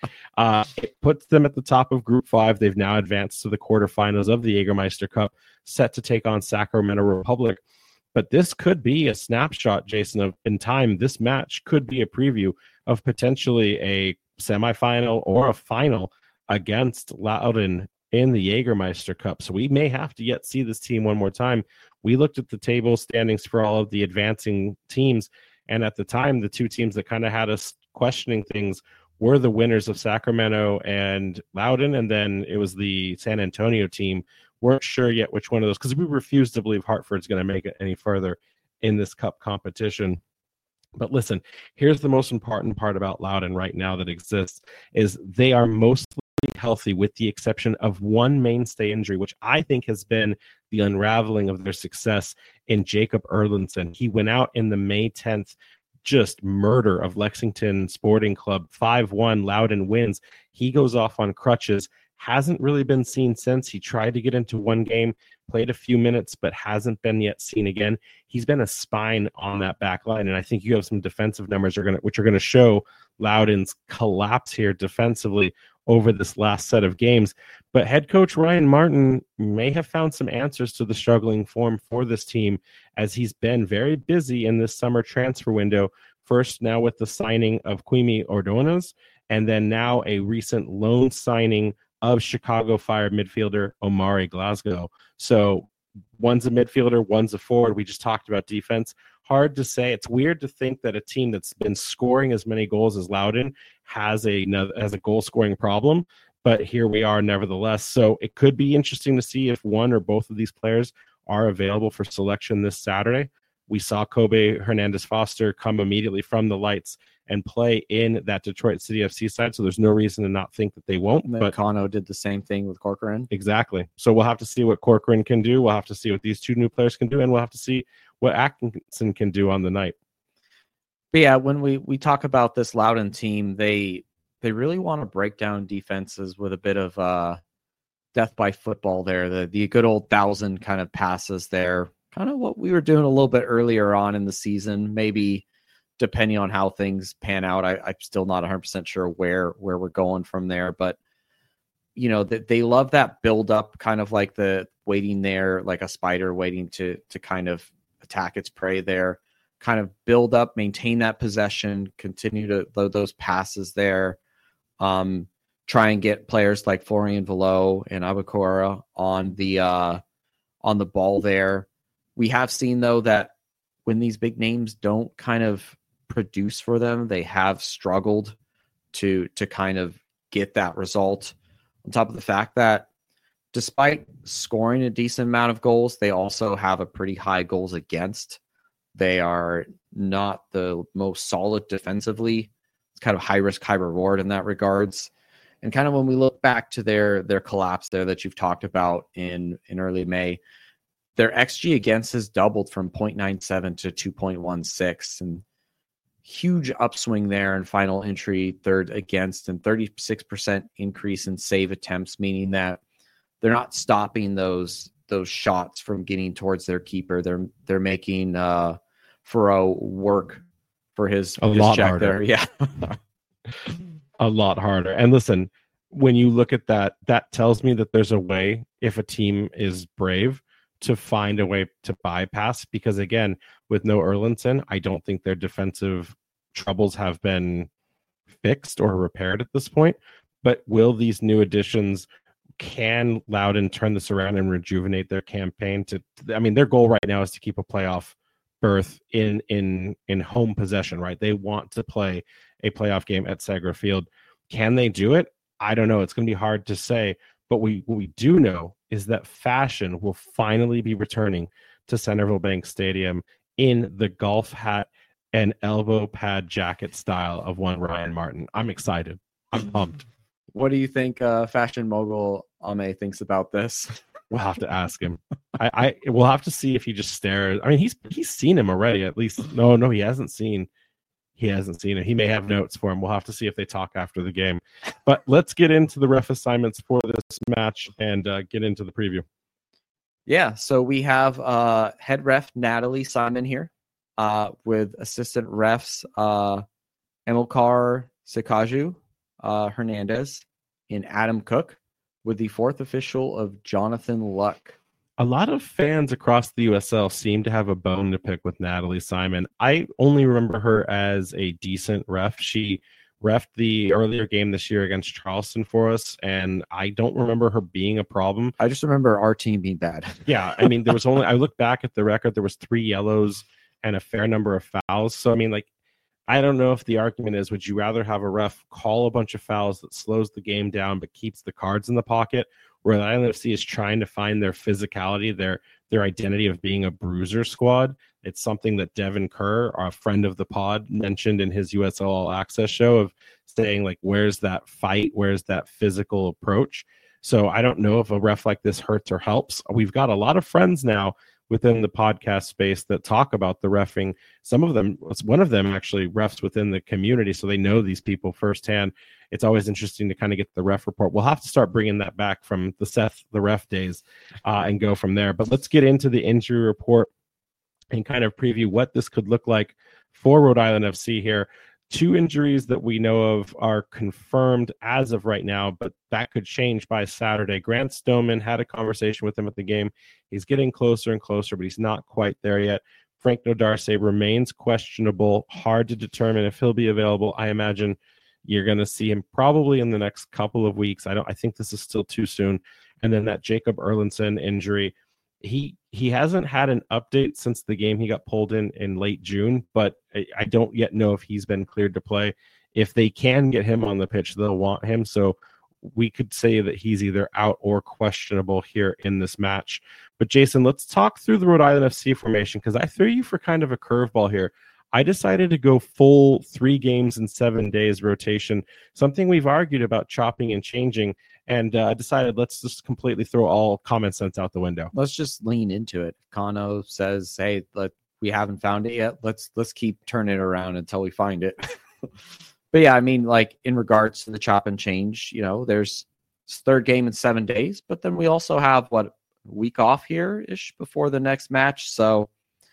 [SPEAKER 1] It puts them at the top of Group 5. They've now advanced to the quarterfinals of the Jägermeister Cup, set to take on Sacramento Republic. But this could be a snapshot, Jason, in time. This match could be a preview of potentially a semifinal or a final against Loudon in the Jägermeister Cup. So we may have to yet see this team one more time. We looked at the table standings for all of the advancing teams, and at the time, the 2 teams that kind of had us questioning things were the winners of Sacramento and Loudon, and then it was the San Antonio team. Weren't sure yet which one of those, because we refuse to believe Hartford's going to make it any further in this cup competition. But listen, here's the most important part about Loudon right now that exists, is they are mostly healthy with the exception of one mainstay injury, which I think has been the unraveling of their success in Jacob Erlandson. He went out in the May 10th just murder of Lexington Sporting Club. 5-1, Loudon wins. He goes off on crutches. Hasn't really been seen since. He tried to get into one game, played a few minutes, but hasn't been yet seen again. He's been a spine on that back line, and I think you have some defensive numbers which are going to show Loudon's collapse here defensively over this last set of games. But head coach Ryan Martin may have found some answers to the struggling form for this team, as he's been very busy in this summer transfer window. First, now with the signing of Quimi Ordonez, and then now a recent loan signing of Chicago Fire midfielder Omari Glasgow. So one's a midfielder, one's a forward. We just talked about defense. Hard to say. It's weird to think that a team that's been scoring as many goals as Loudon has a goal-scoring problem. but here we are nevertheless. So it could be interesting to see if one or both of these players are available for selection this Saturday. We saw Kobe Hernandez-Foster come immediately from the lights and play in that Detroit City FC side, so there's no reason to not think that they won't. But
[SPEAKER 2] Kano did the same thing with Corcoran.
[SPEAKER 1] Exactly. So we'll have to see what Corcoran can do. We'll have to see what these two new players can do, and we'll have to see what Atkinson can do on the night.
[SPEAKER 2] But yeah, when we talk about this Loudoun team, they really want to break down defenses with a bit of death by football there. The good old 1,000 kind of passes there. Kind of what we were doing a little bit earlier on in the season, maybe depending on how things pan out. I'm still not 100% sure where we're going from there, but you know, they love that build up, kind of like the waiting there, like a spider waiting to kind of attack its prey there, kind of build up, maintain that possession, continue to load those passes there. Try and get players like Florian Velo and Abukora on the ball there. We have seen, though, that when these big names don't kind of produce for them, they have struggled to kind of get that result. On top of the fact that despite scoring a decent amount of goals, they also have a pretty high goals against. They are not the most solid defensively. It's kind of high risk, high reward in that regards. And kind of when we look back to their collapse there that you've talked about in early May, their XG against has doubled from 0.97 to 2.16, and huge upswing there in final entry, third against, and 36% increase in save attempts, meaning that they're not stopping those shots from getting towards their keeper. They're making Furrow work for his
[SPEAKER 1] lot
[SPEAKER 2] check
[SPEAKER 1] harder.
[SPEAKER 2] there. Yeah.
[SPEAKER 1] A lot harder. And listen, when you look at that tells me that there's a way, if a team is brave, to find a way to bypass, because again, with no Erlinson, I don't think their defensive troubles have been fixed or repaired at this point. But will these new additions, can Loudoun turn this around and rejuvenate their campaign their goal right now is to keep a playoff berth in home possession, right? They want to play a playoff game at Segra Field. Can they do it? I don't know. It's going to be hard to say. But what we do know is that fashion will finally be returning to Centerville Bank Stadium in the golf hat and elbow pad jacket style of one Ryan Martin. I'm excited. I'm pumped.
[SPEAKER 2] What do you think fashion mogul Ame thinks about this?
[SPEAKER 1] We'll have to ask him. We'll have to see if he just stares. I mean, he's seen him already, at least. No, he hasn't seen. He hasn't seen it. He may have notes for him. We'll have to see if they talk after the game. But let's get into the ref assignments for this match and get into the preview.
[SPEAKER 2] Yeah, so we have head ref Natalie Simon here with assistant refs Emilcar Sikaju Hernandez and Adam Cook, with the fourth official of Jonathan Luck.
[SPEAKER 1] A lot of fans across the USL seem to have a bone to pick with Natalie Simon. I only remember her as a decent ref. She reffed the earlier game this year against Charleston for us, and I don't remember her being a problem.
[SPEAKER 2] I just remember our team being bad.
[SPEAKER 1] Yeah, I mean, there was only, I look back at the record, there was 3 yellows and a fair number of fouls. So, I mean, like, I don't know if the argument is, would you rather have a ref call a bunch of fouls that slows the game down but keeps the cards in the pocket, where the ILFC is trying to find their physicality, their identity of being a bruiser squad? It's something that Devin Kerr, a friend of the pod, mentioned in his USL All Access show, of saying, like, where's that fight? Where's that physical approach? So I don't know if a ref like this hurts or helps. We've got a lot of friends now within the podcast space that talk about the reffing. Some of them, one of them actually refs within the community, so they know these people firsthand. It's always interesting to kind of get the ref report. We'll have to start bringing that back from the Seth the Ref days and go from there. But let's get into the injury report and kind of preview what this could look like for Rhode Island FC here. 2 injuries that we know of are confirmed as of right now, but that could change by Saturday. Grant Stoneman, had a conversation with him at the game. He's getting closer and closer, but he's not quite there yet. Frank Nodarse remains questionable. Hard to determine if he'll be available. I imagine you're going to see him probably in the next couple of weeks. I think this is still too soon. And then that Jacob Erlinson injury, he hasn't had an update since the game he got pulled in late June, but I don't yet know if he's been cleared to play. If they can get him on the pitch, they'll want him. So we could say that he's either out or questionable here in this match. But Jason, let's talk through the Rhode Island FC formation, because I threw you for kind of a curveball here. I decided to go full 3 games in 7 days rotation, something we've argued about chopping and changing, and I decided let's just completely throw all common sense out the window.
[SPEAKER 2] Let's just lean into it. Kano says, hey, we haven't found it yet. Let's keep turning it around until we find it. But yeah, I mean, like in regards to the chop and change, there's 3rd game in 7 days, but then we also have a week off here-ish before the next match. So,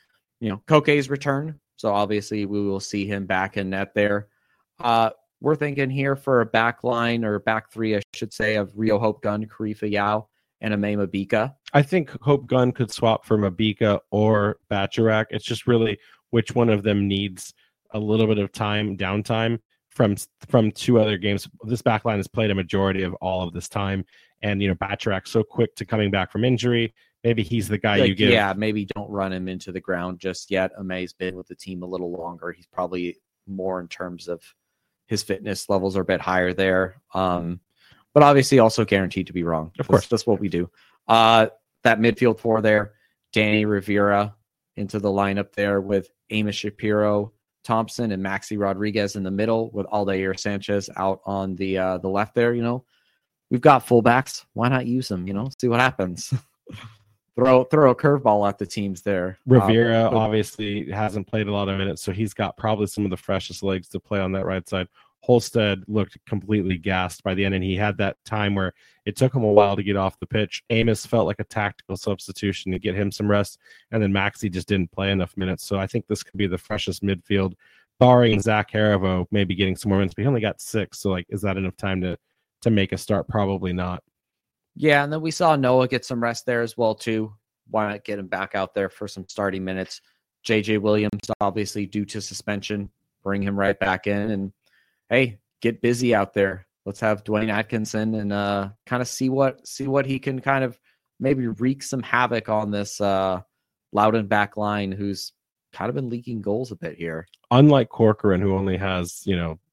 [SPEAKER 2] Koke's return. So obviously we will see him back in net there. We're thinking here for a back line, or back 3, I should say, of Rio Hope Gunn, Karifa Yao, and Ame Mabika.
[SPEAKER 1] I think Hope Gunn could swap for Mabika or Bacharak. It's just really which one of them needs a little bit of downtime from 2 other games. This back line has played a majority of all of this time. And, Bacharak's so quick to coming back from injury. Maybe he's the guy you give.
[SPEAKER 2] Yeah, maybe don't run him into the ground just yet. Ame's been with the team a little longer. He's probably more in terms of his fitness levels are a bit higher there. But obviously also guaranteed to be wrong.
[SPEAKER 1] Of course.
[SPEAKER 2] That's what we do. That midfield 4 there, Danny Rivera into the lineup there with Amos Shapiro, Thompson, and Maxi Rodriguez in the middle, with Aldair Sanchez out on the left there. We've got fullbacks. Why not use them? See what happens. Throw a curveball at the teams there.
[SPEAKER 1] Rivera obviously hasn't played a lot of minutes, so he's got probably some of the freshest legs to play on that right side. Holstead looked completely gassed by the end, and he had that time where it took him a while to get off the pitch. Amos felt like a tactical substitution to get him some rest, and then Maxi just didn't play enough minutes. So I think this could be the freshest midfield, barring Zach Haribo maybe getting some more minutes, but he only got 6. So, is that enough time to make a start? Probably not.
[SPEAKER 2] Yeah, and then we saw Noah get some rest there as well, too. Why not get him back out there for some starting minutes? JJ Williams, obviously, due to suspension, bring him right back in. And, hey, get busy out there. Let's have Dwayne Atkinson and kind of see what he can kind of maybe wreak some havoc on this Loudon back line, who's kind of been leaking goals a bit here.
[SPEAKER 1] Unlike Corcoran, who only has,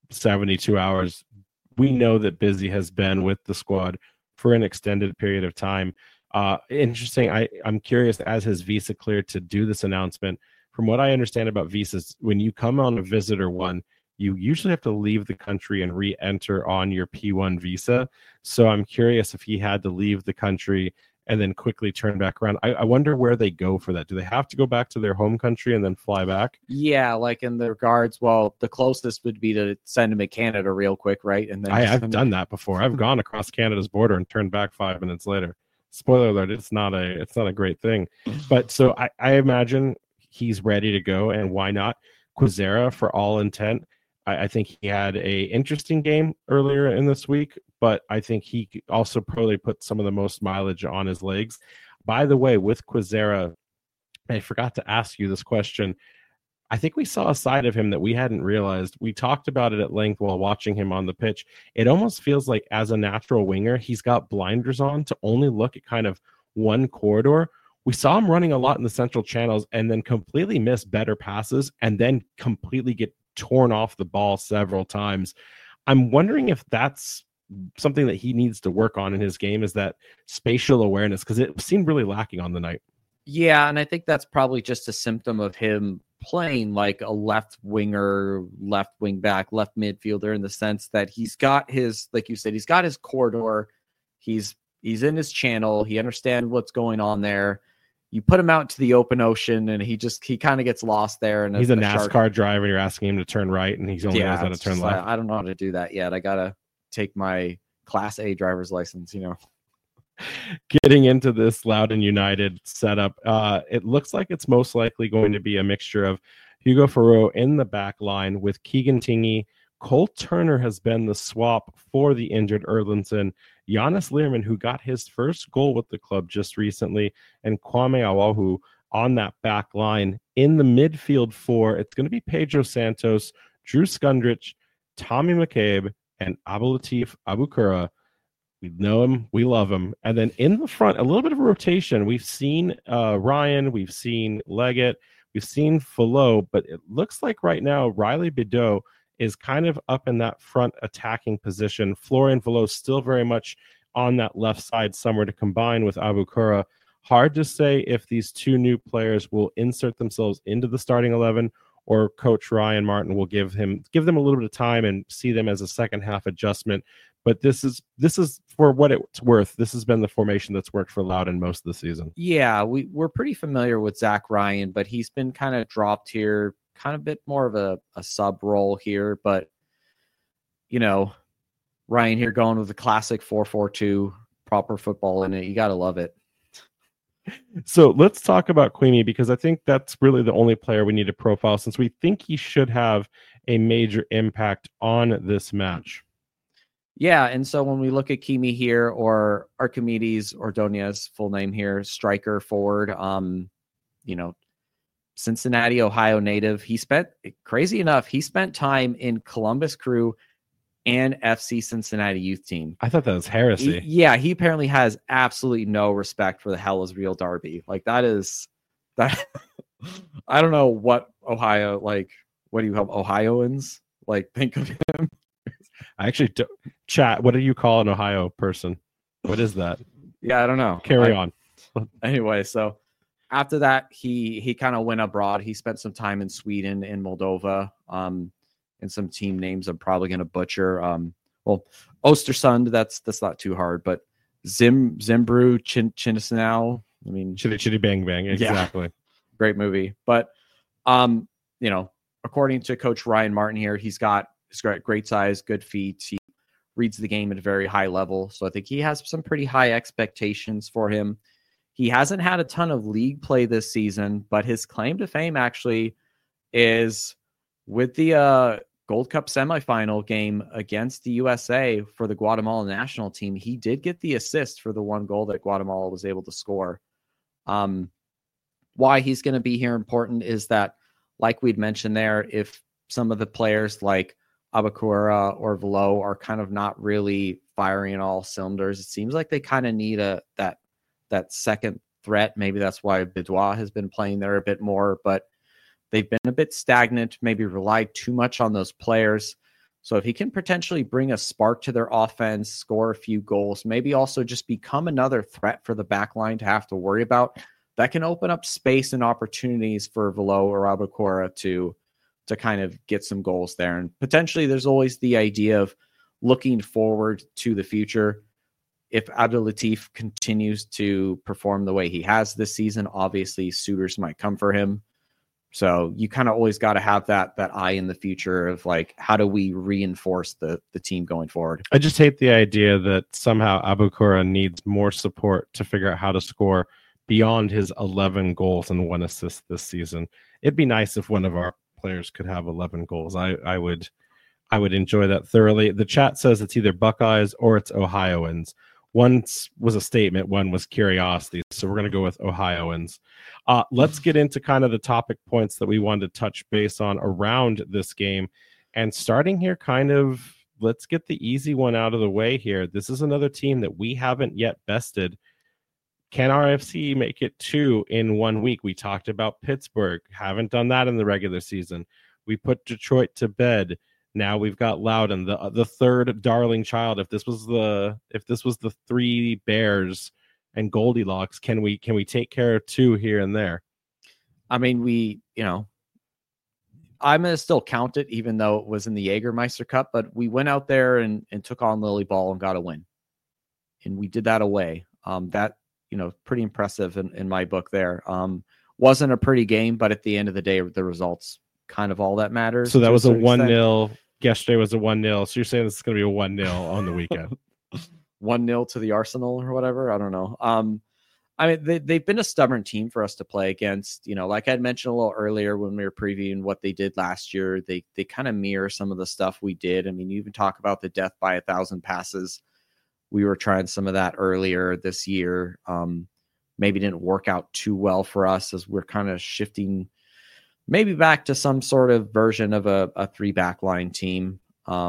[SPEAKER 1] 72 hours, we know that Busy has been with the squad for an extended period of time. Interesting. I'm curious, as his visa cleared to do this announcement. From what I understand about visas, when you come on a visitor one, you usually have to leave the country and re-enter on your P1 visa. So I'm curious if he had to leave the country and then quickly turn back around. I wonder where they go for that. Do they have to go back to their home country and then fly back?
[SPEAKER 2] Yeah, like in the regards, well, the closest would be to send him to Canada real quick, right? And then
[SPEAKER 1] I've done that before. I've gone across Canada's border and turned back 5 minutes later. Spoiler alert, it's not a great thing. But so I imagine he's ready to go, and why not? Quizera, for all intent, I think he had a interesting game earlier in this week, but I think he also probably put some of the most mileage on his legs. By the way, with Quizera, I forgot to ask you this question. I think we saw a side of him that we hadn't realized. We talked about it at length while watching him on the pitch. It almost feels like, as a natural winger, he's got blinders on to only look at kind of one corridor. We saw him running a lot in the central channels and then completely miss better passes and then completely get torn off the ball several times. I'm wondering if that's something that he needs to work on in his game, is that spatial awareness, because it seemed really lacking on the night.
[SPEAKER 2] Yeah, and I think that's probably just a symptom of him playing like a left winger, left wing back, left midfielder, in the sense that he's got his, like you said, he's got his corridor. He's in his channel. He understands what's going on there. You put him out to the open ocean, and he kind of gets lost there. And
[SPEAKER 1] he's a NASCAR driver. You're asking him to turn right, and he's only knows how to turn left.
[SPEAKER 2] I don't know how to do that yet. I gotta take my Class A driver's license.
[SPEAKER 1] Getting into this Loudon United setup, it looks like it's most likely going to be a mixture of Hugo Farreau in the back line with Keegan Tingy. Cole Turner has been the swap for the injured Erlinson. Giannis Learman, who got his first goal with the club just recently, and Kwame Awahu on that back line. In the midfield 4, it's going to be Pedro Santos, Drew Skundrich, Tommy McCabe, and Abdulatif Abukura. We know him. We love him. And then in the front, a little bit of a rotation. We've seen Ryan. We've seen Leggett. We've seen Fallot. But it looks like right now Riley Bideau is kind of up in that front attacking position. Florian Velo still very much on that left side somewhere to combine with Abukura. Hard to say if these two new players will insert themselves into the starting 11, or Coach Ryan Martin will give them a little bit of time and see them as a second half adjustment. But this is for what it's worth. This has been the formation that's worked for Loudoun most of the season.
[SPEAKER 2] Yeah, we're pretty familiar with Zach Ryan, but he's been kind of dropped here, kind of a bit more of a sub role here. But, Ryan here going with the classic 4-4-2, proper football in it. You got to love it.
[SPEAKER 1] So let's talk about Queenie, because I think that's really the only player we need to profile, since we think he should have a major impact on this match.
[SPEAKER 2] Yeah, and so when we look at Kimi here, or Archimedes Ordonez, full name here, striker, forward, Cincinnati, Ohio native. He spent time in Columbus Crew and FC Cincinnati youth team.
[SPEAKER 1] I thought that was heresy.
[SPEAKER 2] He apparently has absolutely no respect for the Hell is Real Derby. Like that. I don't know what Ohio, like, what do you have Ohioans like think of him?
[SPEAKER 1] I actually chat. What do you call an Ohio person? What is that?
[SPEAKER 2] Yeah, I don't know.
[SPEAKER 1] Carry on.
[SPEAKER 2] Anyway, so after that, he kind of went abroad. He spent some time in Sweden, in Moldova, and some team names I'm probably going to butcher. Ostersund, that's not too hard, but Zimbru, Chisinau. I mean,
[SPEAKER 1] Chitty Bang Bang. Exactly.
[SPEAKER 2] Yeah, great movie. But, according to Coach Ryan Martin here, he's got great size, good feet. He reads the game at a very high level. So I think he has some pretty high expectations for him. He hasn't had a ton of league play this season, but his claim to fame actually is with the Gold Cup semifinal game against the USA for the Guatemala national team. He did get the assist for the one goal that Guatemala was able to score. Why he's going to be here important is that, like we'd mentioned there, if some of the players like Abukura or Velo are kind of not really firing on all cylinders, it seems like they kind of need that second threat. Maybe that's why Bidois has been playing there a bit more, but they've been a bit stagnant, maybe relied too much on those players. So if he can potentially bring a spark to their offense, score a few goals, maybe also just become another threat for the back line to have to worry about, that can open up space and opportunities for Velo or Abukura to kind of get some goals there. And potentially there's always the idea of looking forward to the future. If Abdul Latif continues to perform the way he has this season, obviously suitors might come for him. So you kind of always got to have that eye in the future of like, how do we reinforce the team going forward?
[SPEAKER 1] I just hate the idea that somehow Abukura needs more support to figure out how to score beyond his 11 goals and 1 assist this season. It'd be nice if one of our players could have 11 goals. I would enjoy that thoroughly. The chat says it's either Buckeyes or it's Ohioans. One was a statement, one was curiosity. So we're going to go with Ohioans. Let's get into kind of the topic points that we wanted to touch base on around this game. And starting here, kind of, let's get the easy one out of the way here. This is another team that we haven't yet bested. Can RFC make it 2 in 1 week? We talked about Pittsburgh. Haven't done that in the regular season. We put Detroit to bed. Now we've got Loudoun, the third darling child. If this was the 3 Bears and Goldilocks, can we take care of 2 here and there?
[SPEAKER 2] I mean, I'm going to still count it, even though it was in the Jägermeister Cup, but we went out there and took on Lily Ball and got a win. And we did that away. Pretty impressive in my book there. Wasn't a pretty game, but at the end of the day, the results kind of all that matters.
[SPEAKER 1] So that was a 1-0. Yesterday was a 1-0. So you're saying this is going to be a 1-0 on the weekend?
[SPEAKER 2] 1-0 to the Arsenal or whatever. I don't know. I mean, they've been a stubborn team for us to play against. Like I had mentioned a little earlier when we were previewing what they did last year, they kind of mirror some of the stuff we did. I mean, you even talk about the death by 1,000 passes. We were trying some of that earlier this year. Maybe didn't work out too well for us as we're kind of shifting maybe back to some sort of version of a 3-back line team.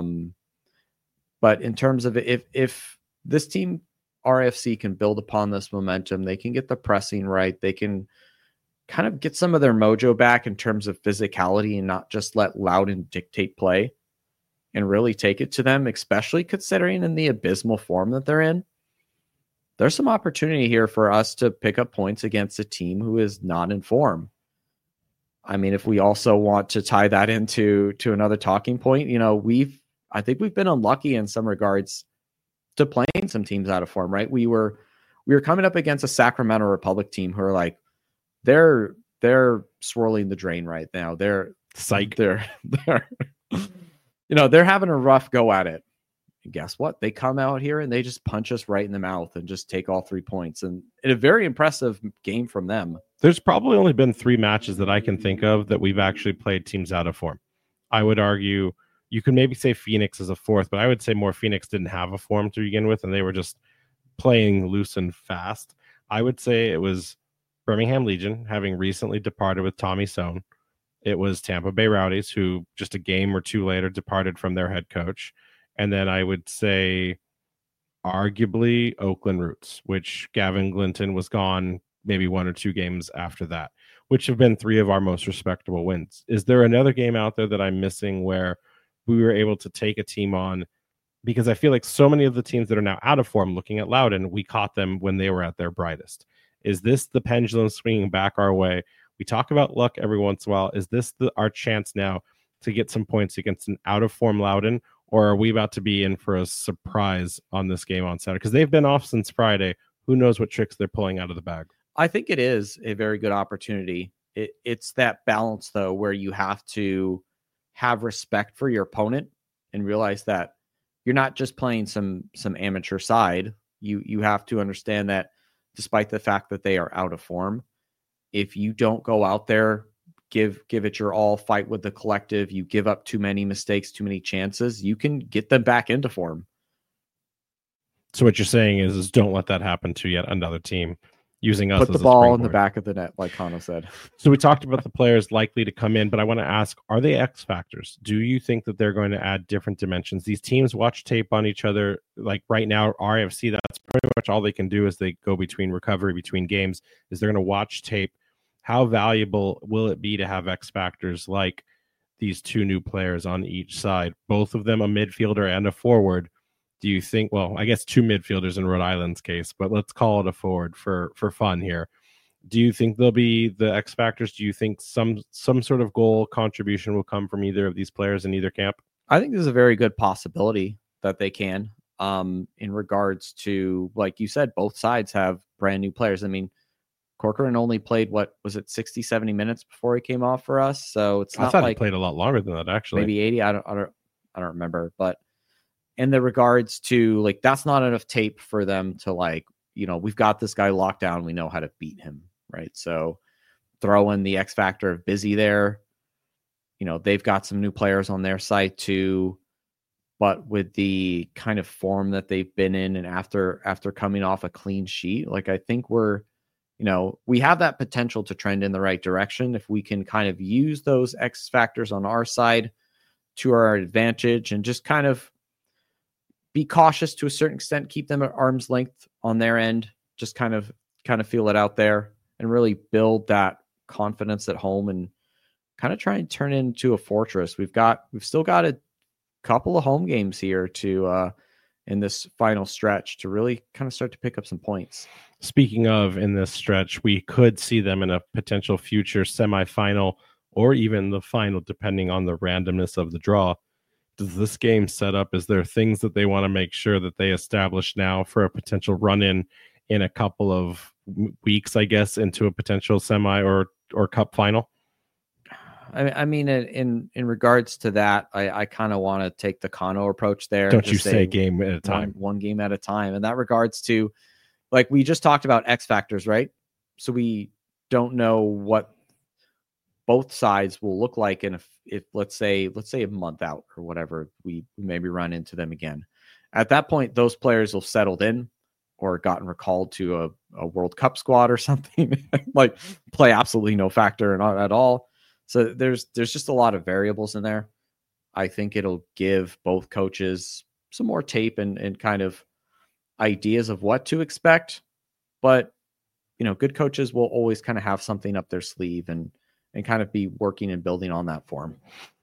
[SPEAKER 2] But in terms of if this team, RFC, can build upon this momentum, they can get the pressing right. They can kind of get some of their mojo back in terms of physicality and not just let Loudoun dictate play. and really take it to them, especially considering in the abysmal form that they're in, there's some opportunity here for us to pick up points against a team who is not in form. I mean, if we also want to tie that into another talking point, I think we've been unlucky in some regards to playing some teams out of form, right? We were coming up against a Sacramento Republic team who are like, they're swirling the drain right now. They're having a rough go at it. And guess what? They come out here and they just punch us right in the mouth and just take all 3 points. And in a very impressive game from them.
[SPEAKER 1] There's probably only been 3 matches that I can think of that we've actually played teams out of form. I would argue you could maybe say Phoenix is a fourth, but I would say more Phoenix didn't have a form to begin with, and they were just playing loose and fast. I would say it was Birmingham Legion, having recently departed with Tommy Sohn. It was Tampa Bay Rowdies, who just a game or two later departed from their head coach. And then I would say arguably Oakland Roots, which Gavin Glinton was gone maybe 1 or 2 games after that, which have been 3 of our most respectable wins. Is there another game out there that I'm missing where we were able to take a team on? Because I feel like so many of the teams that are now out of form, looking at Loudoun, we caught them when they were at their brightest. Is this the pendulum swinging back our way? We talk about luck every once in a while. Is this our chance now to get some points against an out of form Loudoun? Or are we about to be in for a surprise on this game on Saturday? Because they've been off since Friday. Who knows what tricks they're pulling out of the bag?
[SPEAKER 2] I think it is a very good opportunity. It's that balance, though, where you have to have respect for your opponent and realize that you're not just playing some amateur side. You have to understand that despite the fact that they are out of form, if you don't go out there, give it your all, fight with the collective, you give up too many mistakes, too many chances, you can get them back into form.
[SPEAKER 1] So what you're saying is don't let that happen to yet another team using us.
[SPEAKER 2] Put the ball in the back of the net, like Kano said.
[SPEAKER 1] So we talked about the players likely to come in, but I want to ask, are they X factors? Do you think that they're going to add different dimensions? These teams watch tape on each other. Like right now, RFC, that's pretty much all they can do is they go between recovery, between games, is they're going to watch tape. How valuable will it be to have X factors like these 2 new players on each side, both of them a midfielder and a forward? Do you think, well, I guess 2 midfielders in Rhode Island's case, but let's call it a forward for fun here. Do you think there'll be the X factors? Do you think some sort of goal contribution will come from either of these players in either camp?
[SPEAKER 2] I think there's a very good possibility that they can. In regards to, like you said, both sides have brand new players. I mean, Corcoran only played, 60, 70 minutes before he came off for us. So it's not
[SPEAKER 1] I thought
[SPEAKER 2] like
[SPEAKER 1] he played a lot longer than that, actually.
[SPEAKER 2] Maybe 80. I don't remember. But in the regards to, like, that's not enough tape for them to, like, we've got this guy locked down. We know how to beat him, right? So throw in the X factor of Busy there. They've got some new players on their side too. But with the kind of form that they've been in and after coming off a clean sheet, like, I think we have that potential to trend in the right direction if we can kind of use those X factors on our side to our advantage and just kind of be cautious to a certain extent, keep them at arm's length on their end, just kind of feel it out there and really build that confidence at home and kind of try and turn it into a fortress. We've still got a couple of home games here to in this final stretch to really kind of start to pick up some points.
[SPEAKER 1] Speaking of in this stretch, we could see them in a potential future semifinal or even the final, depending on the randomness of the draw. Does this game set up? Is there things that they want to make sure that they establish now for a potential run in a couple of weeks, I guess, into a potential semi or cup final?
[SPEAKER 2] I mean, in regards to that, I kind of want to take the Kano approach there.
[SPEAKER 1] Don't you say game at a time.
[SPEAKER 2] One game at a time. In that regards to, like, we just talked about X factors, right? So we don't know what both sides will look like. And if let's say a month out or whatever, we maybe run into them again. At that point, those players will settled in or gotten recalled to a World Cup squad or something, like play absolutely no factor at all. So there's just a lot of variables in there. I think it'll give both coaches some more tape and kind of ideas of what to expect. But, good coaches will always kind of have something up their sleeve and kind of be working and building on that form.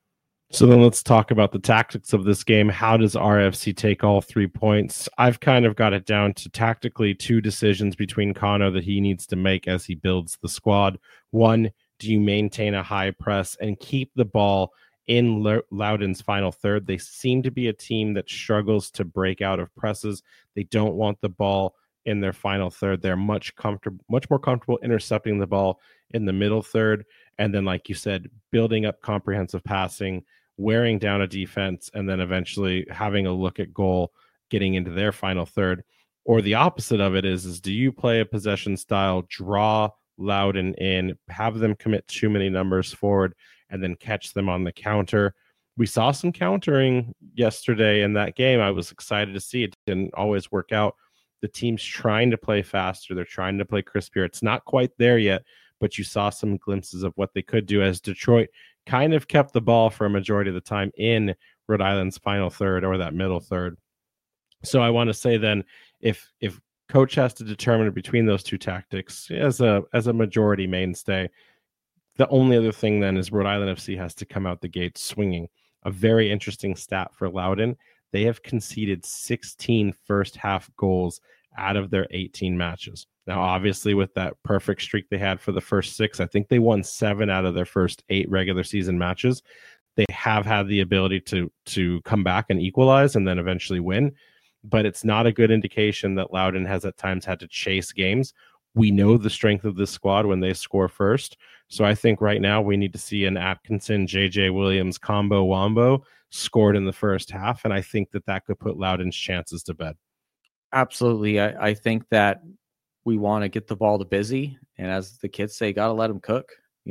[SPEAKER 1] So then let's talk about the tactics of this game. How does RFC take all 3 points? I've kind of got it down to tactically 2 decisions between Kano that he needs to make as he builds the squad. One, do you maintain a high press and keep the ball in Loudoun's final third? They seem to be a team that struggles to break out of presses. They don't want the ball in their final third. They're much more comfortable intercepting the ball in the middle third. And then, like you said, building up comprehensive passing, wearing down a defense, and then eventually having a look at goal, getting into their final third. Or the opposite of it is do you play a possession style, draw Loudoun in, have them commit too many numbers forward, and then catch them on the counter? We saw some countering yesterday in that game. I was excited to see it. Didn't always work out. The team's trying to play faster. They're trying to play crispier. It's not quite there yet, but you saw some glimpses of what they could do as Detroit kind of kept the ball for a majority of the time in Rhode Island's final third or that middle third. So I want to say then, if coach has to determine between those 2 tactics as a majority mainstay, the only other thing then is Rhode Island FC has to come out the gate swinging. A very interesting stat for Loudoun: they have conceded 16 first half goals out of their 18 matches. Now, obviously, with that perfect streak they had for the first 6, I think they won 7 out of their first 8 regular season matches. They have had the ability to come back and equalize and then eventually win, but it's not a good indication that Loudoun has at times had to chase games. We know the strength of this squad when they score first. So I think right now we need to see an Atkinson, JJ Williams combo wombo scored in the first half, and I think that could put Loudoun's chances to bed.
[SPEAKER 2] Absolutely. I think that we want to get the ball to Busy, and as the kids say, got to let him cook,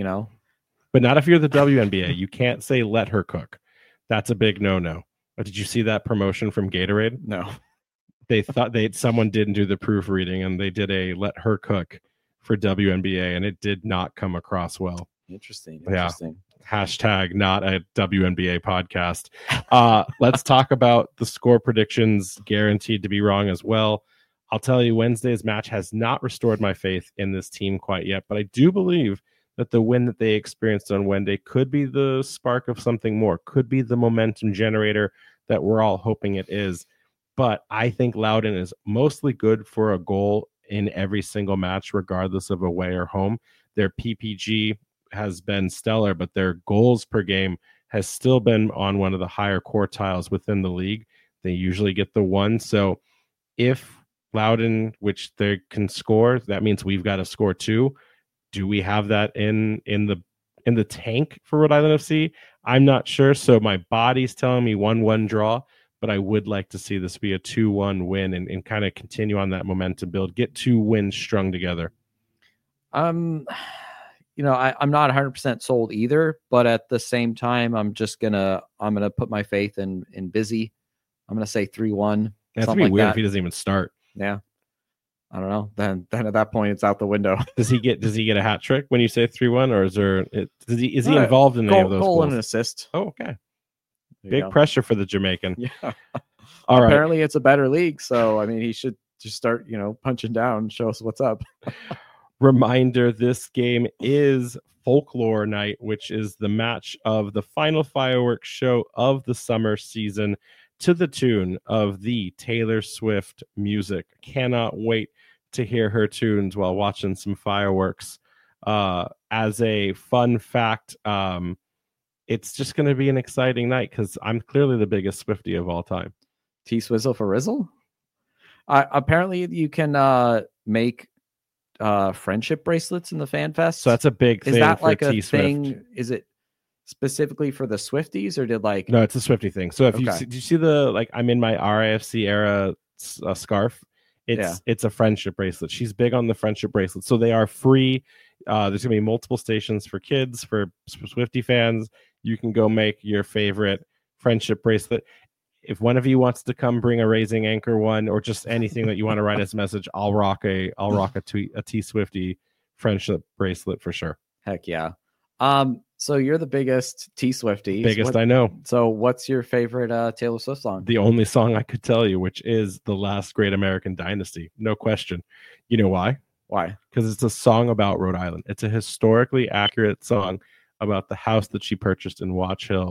[SPEAKER 1] But not if you're the WNBA. You can't say let her cook. That's a big no-no. Did you see that promotion from Gatorade?
[SPEAKER 2] No.
[SPEAKER 1] They thought someone didn't do the proofreading, and they did a let her cook for WNBA, and it did not come across well.
[SPEAKER 2] Interesting.
[SPEAKER 1] Yeah. Hashtag not a WNBA podcast. Let's talk about the score predictions, guaranteed to be wrong as well. I'll tell you, Wednesday's match has not restored my faith in this team quite yet, but I do believe that the win that they experienced on Wednesday could be the spark of something more, could be the momentum generator that we're all hoping it is. But I think Loudoun is mostly good for a goal in every single match, regardless of away or home. Their PPG has been stellar, but their goals per game has still been on one of the higher quartiles within the league. They usually get the 1. So if Loudoun, which they can score, that means we've got to score 2. Do we have that in the tank for Rhode Island FC? I'm not sure. So my body's telling me 1-1 draw, but I would like to see this be a 2-1 win and kind of continue on that momentum build, get 2 wins strung together.
[SPEAKER 2] I'm not 100% sold either, but at the same time, I'm gonna put my faith in Busy. I'm gonna say 3-1.
[SPEAKER 1] That's gonna be weird if he doesn't even start.
[SPEAKER 2] Yeah, I don't know. Then at that point, it's out the window.
[SPEAKER 1] Does he get a hat trick when you say 3-1, or is he involved in any of those
[SPEAKER 2] goal
[SPEAKER 1] goals?
[SPEAKER 2] and an assist?
[SPEAKER 1] Oh, okay. Big pressure for the Jamaican.
[SPEAKER 2] Yeah.
[SPEAKER 1] All right.
[SPEAKER 2] Apparently, it's a better league, so I mean, he should just start, punching down and show us what's up.
[SPEAKER 1] Reminder, this game is Folklore Night, which is the match of the final fireworks show of the summer season to the tune of the Taylor Swift music. Cannot wait to hear her tunes while watching some fireworks. As a fun fact, it's just going to be an exciting night because I'm clearly the biggest Swiftie of all time.
[SPEAKER 2] T-Swizzle for Rizzle? Apparently, you can make friendship bracelets in the Fan Fest.
[SPEAKER 1] So that's a big thing.
[SPEAKER 2] Is that
[SPEAKER 1] for
[SPEAKER 2] like a
[SPEAKER 1] T-Swift.
[SPEAKER 2] thing? Is it specifically for the Swifties, or
[SPEAKER 1] No, it's a Swiftie thing. So if
[SPEAKER 2] Okay.
[SPEAKER 1] did you see the I'm in my RIFC era scarf? It's a friendship bracelet. She's big on the friendship bracelet. So they are free. There's gonna be multiple stations for kids, for Swiftie fans. You can go make your favorite friendship bracelet. If one of you wants to come bring a Raising Anchor one, or just anything that you want to write as a message, I'll rock a T-Swiftie friendship bracelet for sure.
[SPEAKER 2] Heck yeah. So you're the biggest T-Swiftie.
[SPEAKER 1] I know.
[SPEAKER 2] So what's your favorite Taylor Swift song?
[SPEAKER 1] The only song I could tell you, which is The Last Great American Dynasty. No question. You know why?
[SPEAKER 2] Why?
[SPEAKER 1] Because it's a song about Rhode Island. It's a historically accurate song about the house that she purchased in Watch Hill.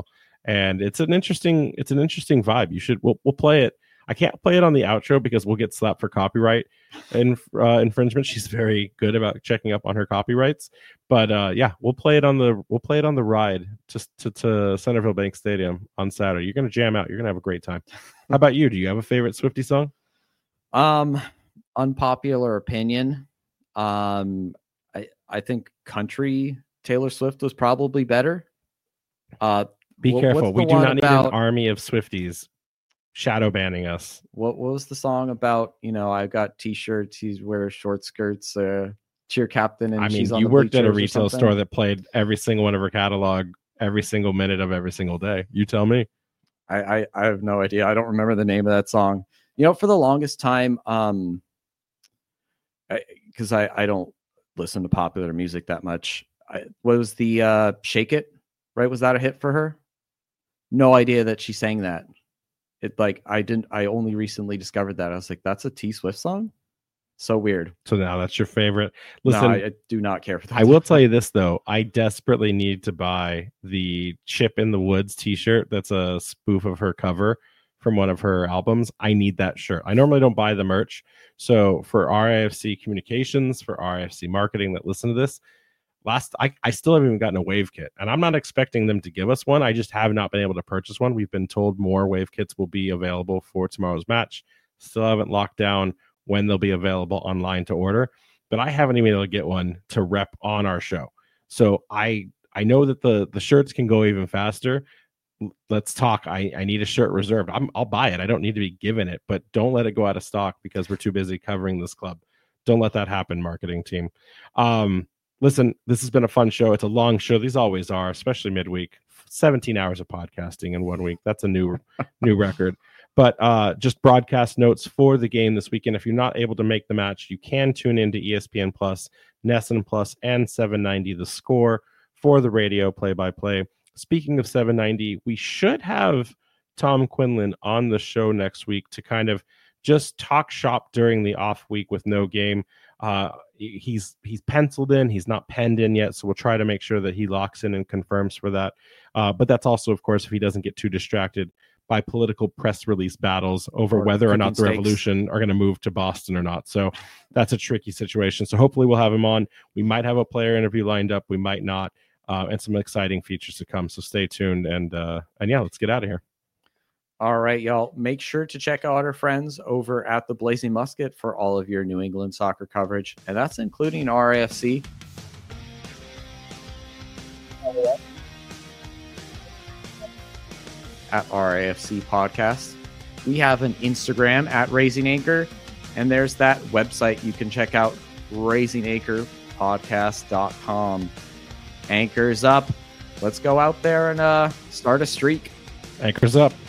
[SPEAKER 1] and it's an interesting vibe. We'll play it. I can't play it on the outro because we'll get slapped for copyright infringement. She's very good about checking up on her copyrights, but we'll play it on the ride to Centerville Bank Stadium on Saturday. You're gonna jam out. You're gonna have a great time. How about you? Do you have a favorite Swiftie song?
[SPEAKER 2] Unpopular opinion. I think country Taylor Swift was probably better.
[SPEAKER 1] Be careful. We do not need an army of Swifties shadow banning us.
[SPEAKER 2] What was the song about? I got t-shirts, he wears short skirts, cheer captain, and she's on
[SPEAKER 1] you
[SPEAKER 2] the
[SPEAKER 1] worked at a
[SPEAKER 2] bleachers or
[SPEAKER 1] retail
[SPEAKER 2] something?
[SPEAKER 1] store that played every single one of her catalog every single minute of every single day. You tell me.
[SPEAKER 2] I have no idea. I don't remember the name of that song. For the longest time, because I don't listen to popular music that much. What was the Shake It, right? Was that a hit for her? No idea that she sang that. I only recently discovered that. I was like, that's a T Swift song? So weird.
[SPEAKER 1] So now that's your favorite. Listen,
[SPEAKER 2] no, I do not care for that.
[SPEAKER 1] I will tell you this though. I desperately need to buy the Chip in the Woods t-shirt. That's a spoof of her cover from one of her albums. I need that shirt. I normally don't buy the merch. So for RIFC Communications, for RIFC Marketing that listen to this, I still haven't even gotten a wave kit, and I'm not expecting them to give us one. I just have not been able to purchase one. We've been told more wave kits will be available for tomorrow's match. Still haven't locked down when they'll be available online to order, but I haven't even been able to get one to rep on our show. So I know that the shirts can go even faster. Let's talk. I need a shirt reserved. I'll buy it. I don't need to be given it, but don't let it go out of stock because we're too busy covering this club. Don't let that happen, marketing team. Listen, this has been a fun show. It's a long show. These always are, especially midweek. 17 hours of podcasting in 1 week. That's a new record. But just broadcast notes for the game this weekend. If you're not able to make the match, you can tune into ESPN Plus, NESN Plus, and 790 The Score for the radio play-by-play. Speaking of 790, we should have Tom Quinlan on the show next week to kind of just talk shop during the off week with no game. He's penciled in. He's not penned in yet, so we'll try to make sure that he locks in and confirms for that. But that's also, of course, if he doesn't get too distracted by political press release battles over whether or not the Revolution are going to move to Boston or not. So that's a tricky situation. So hopefully we'll have him on. We might have a player interview lined up. We might not. And some exciting features to come. So stay tuned. And yeah, let's get out of here.
[SPEAKER 2] All right, y'all. Make sure to check out our friends over at the Blazing Musket for all of your New England soccer coverage. And that's including RAFC. At RAFC Podcast. We have an Instagram at Raising Anchor. And there's that website you can check out, raisinganchorpodcast.com. Anchor's up. Let's go out there and start a streak.
[SPEAKER 1] Anchor's up.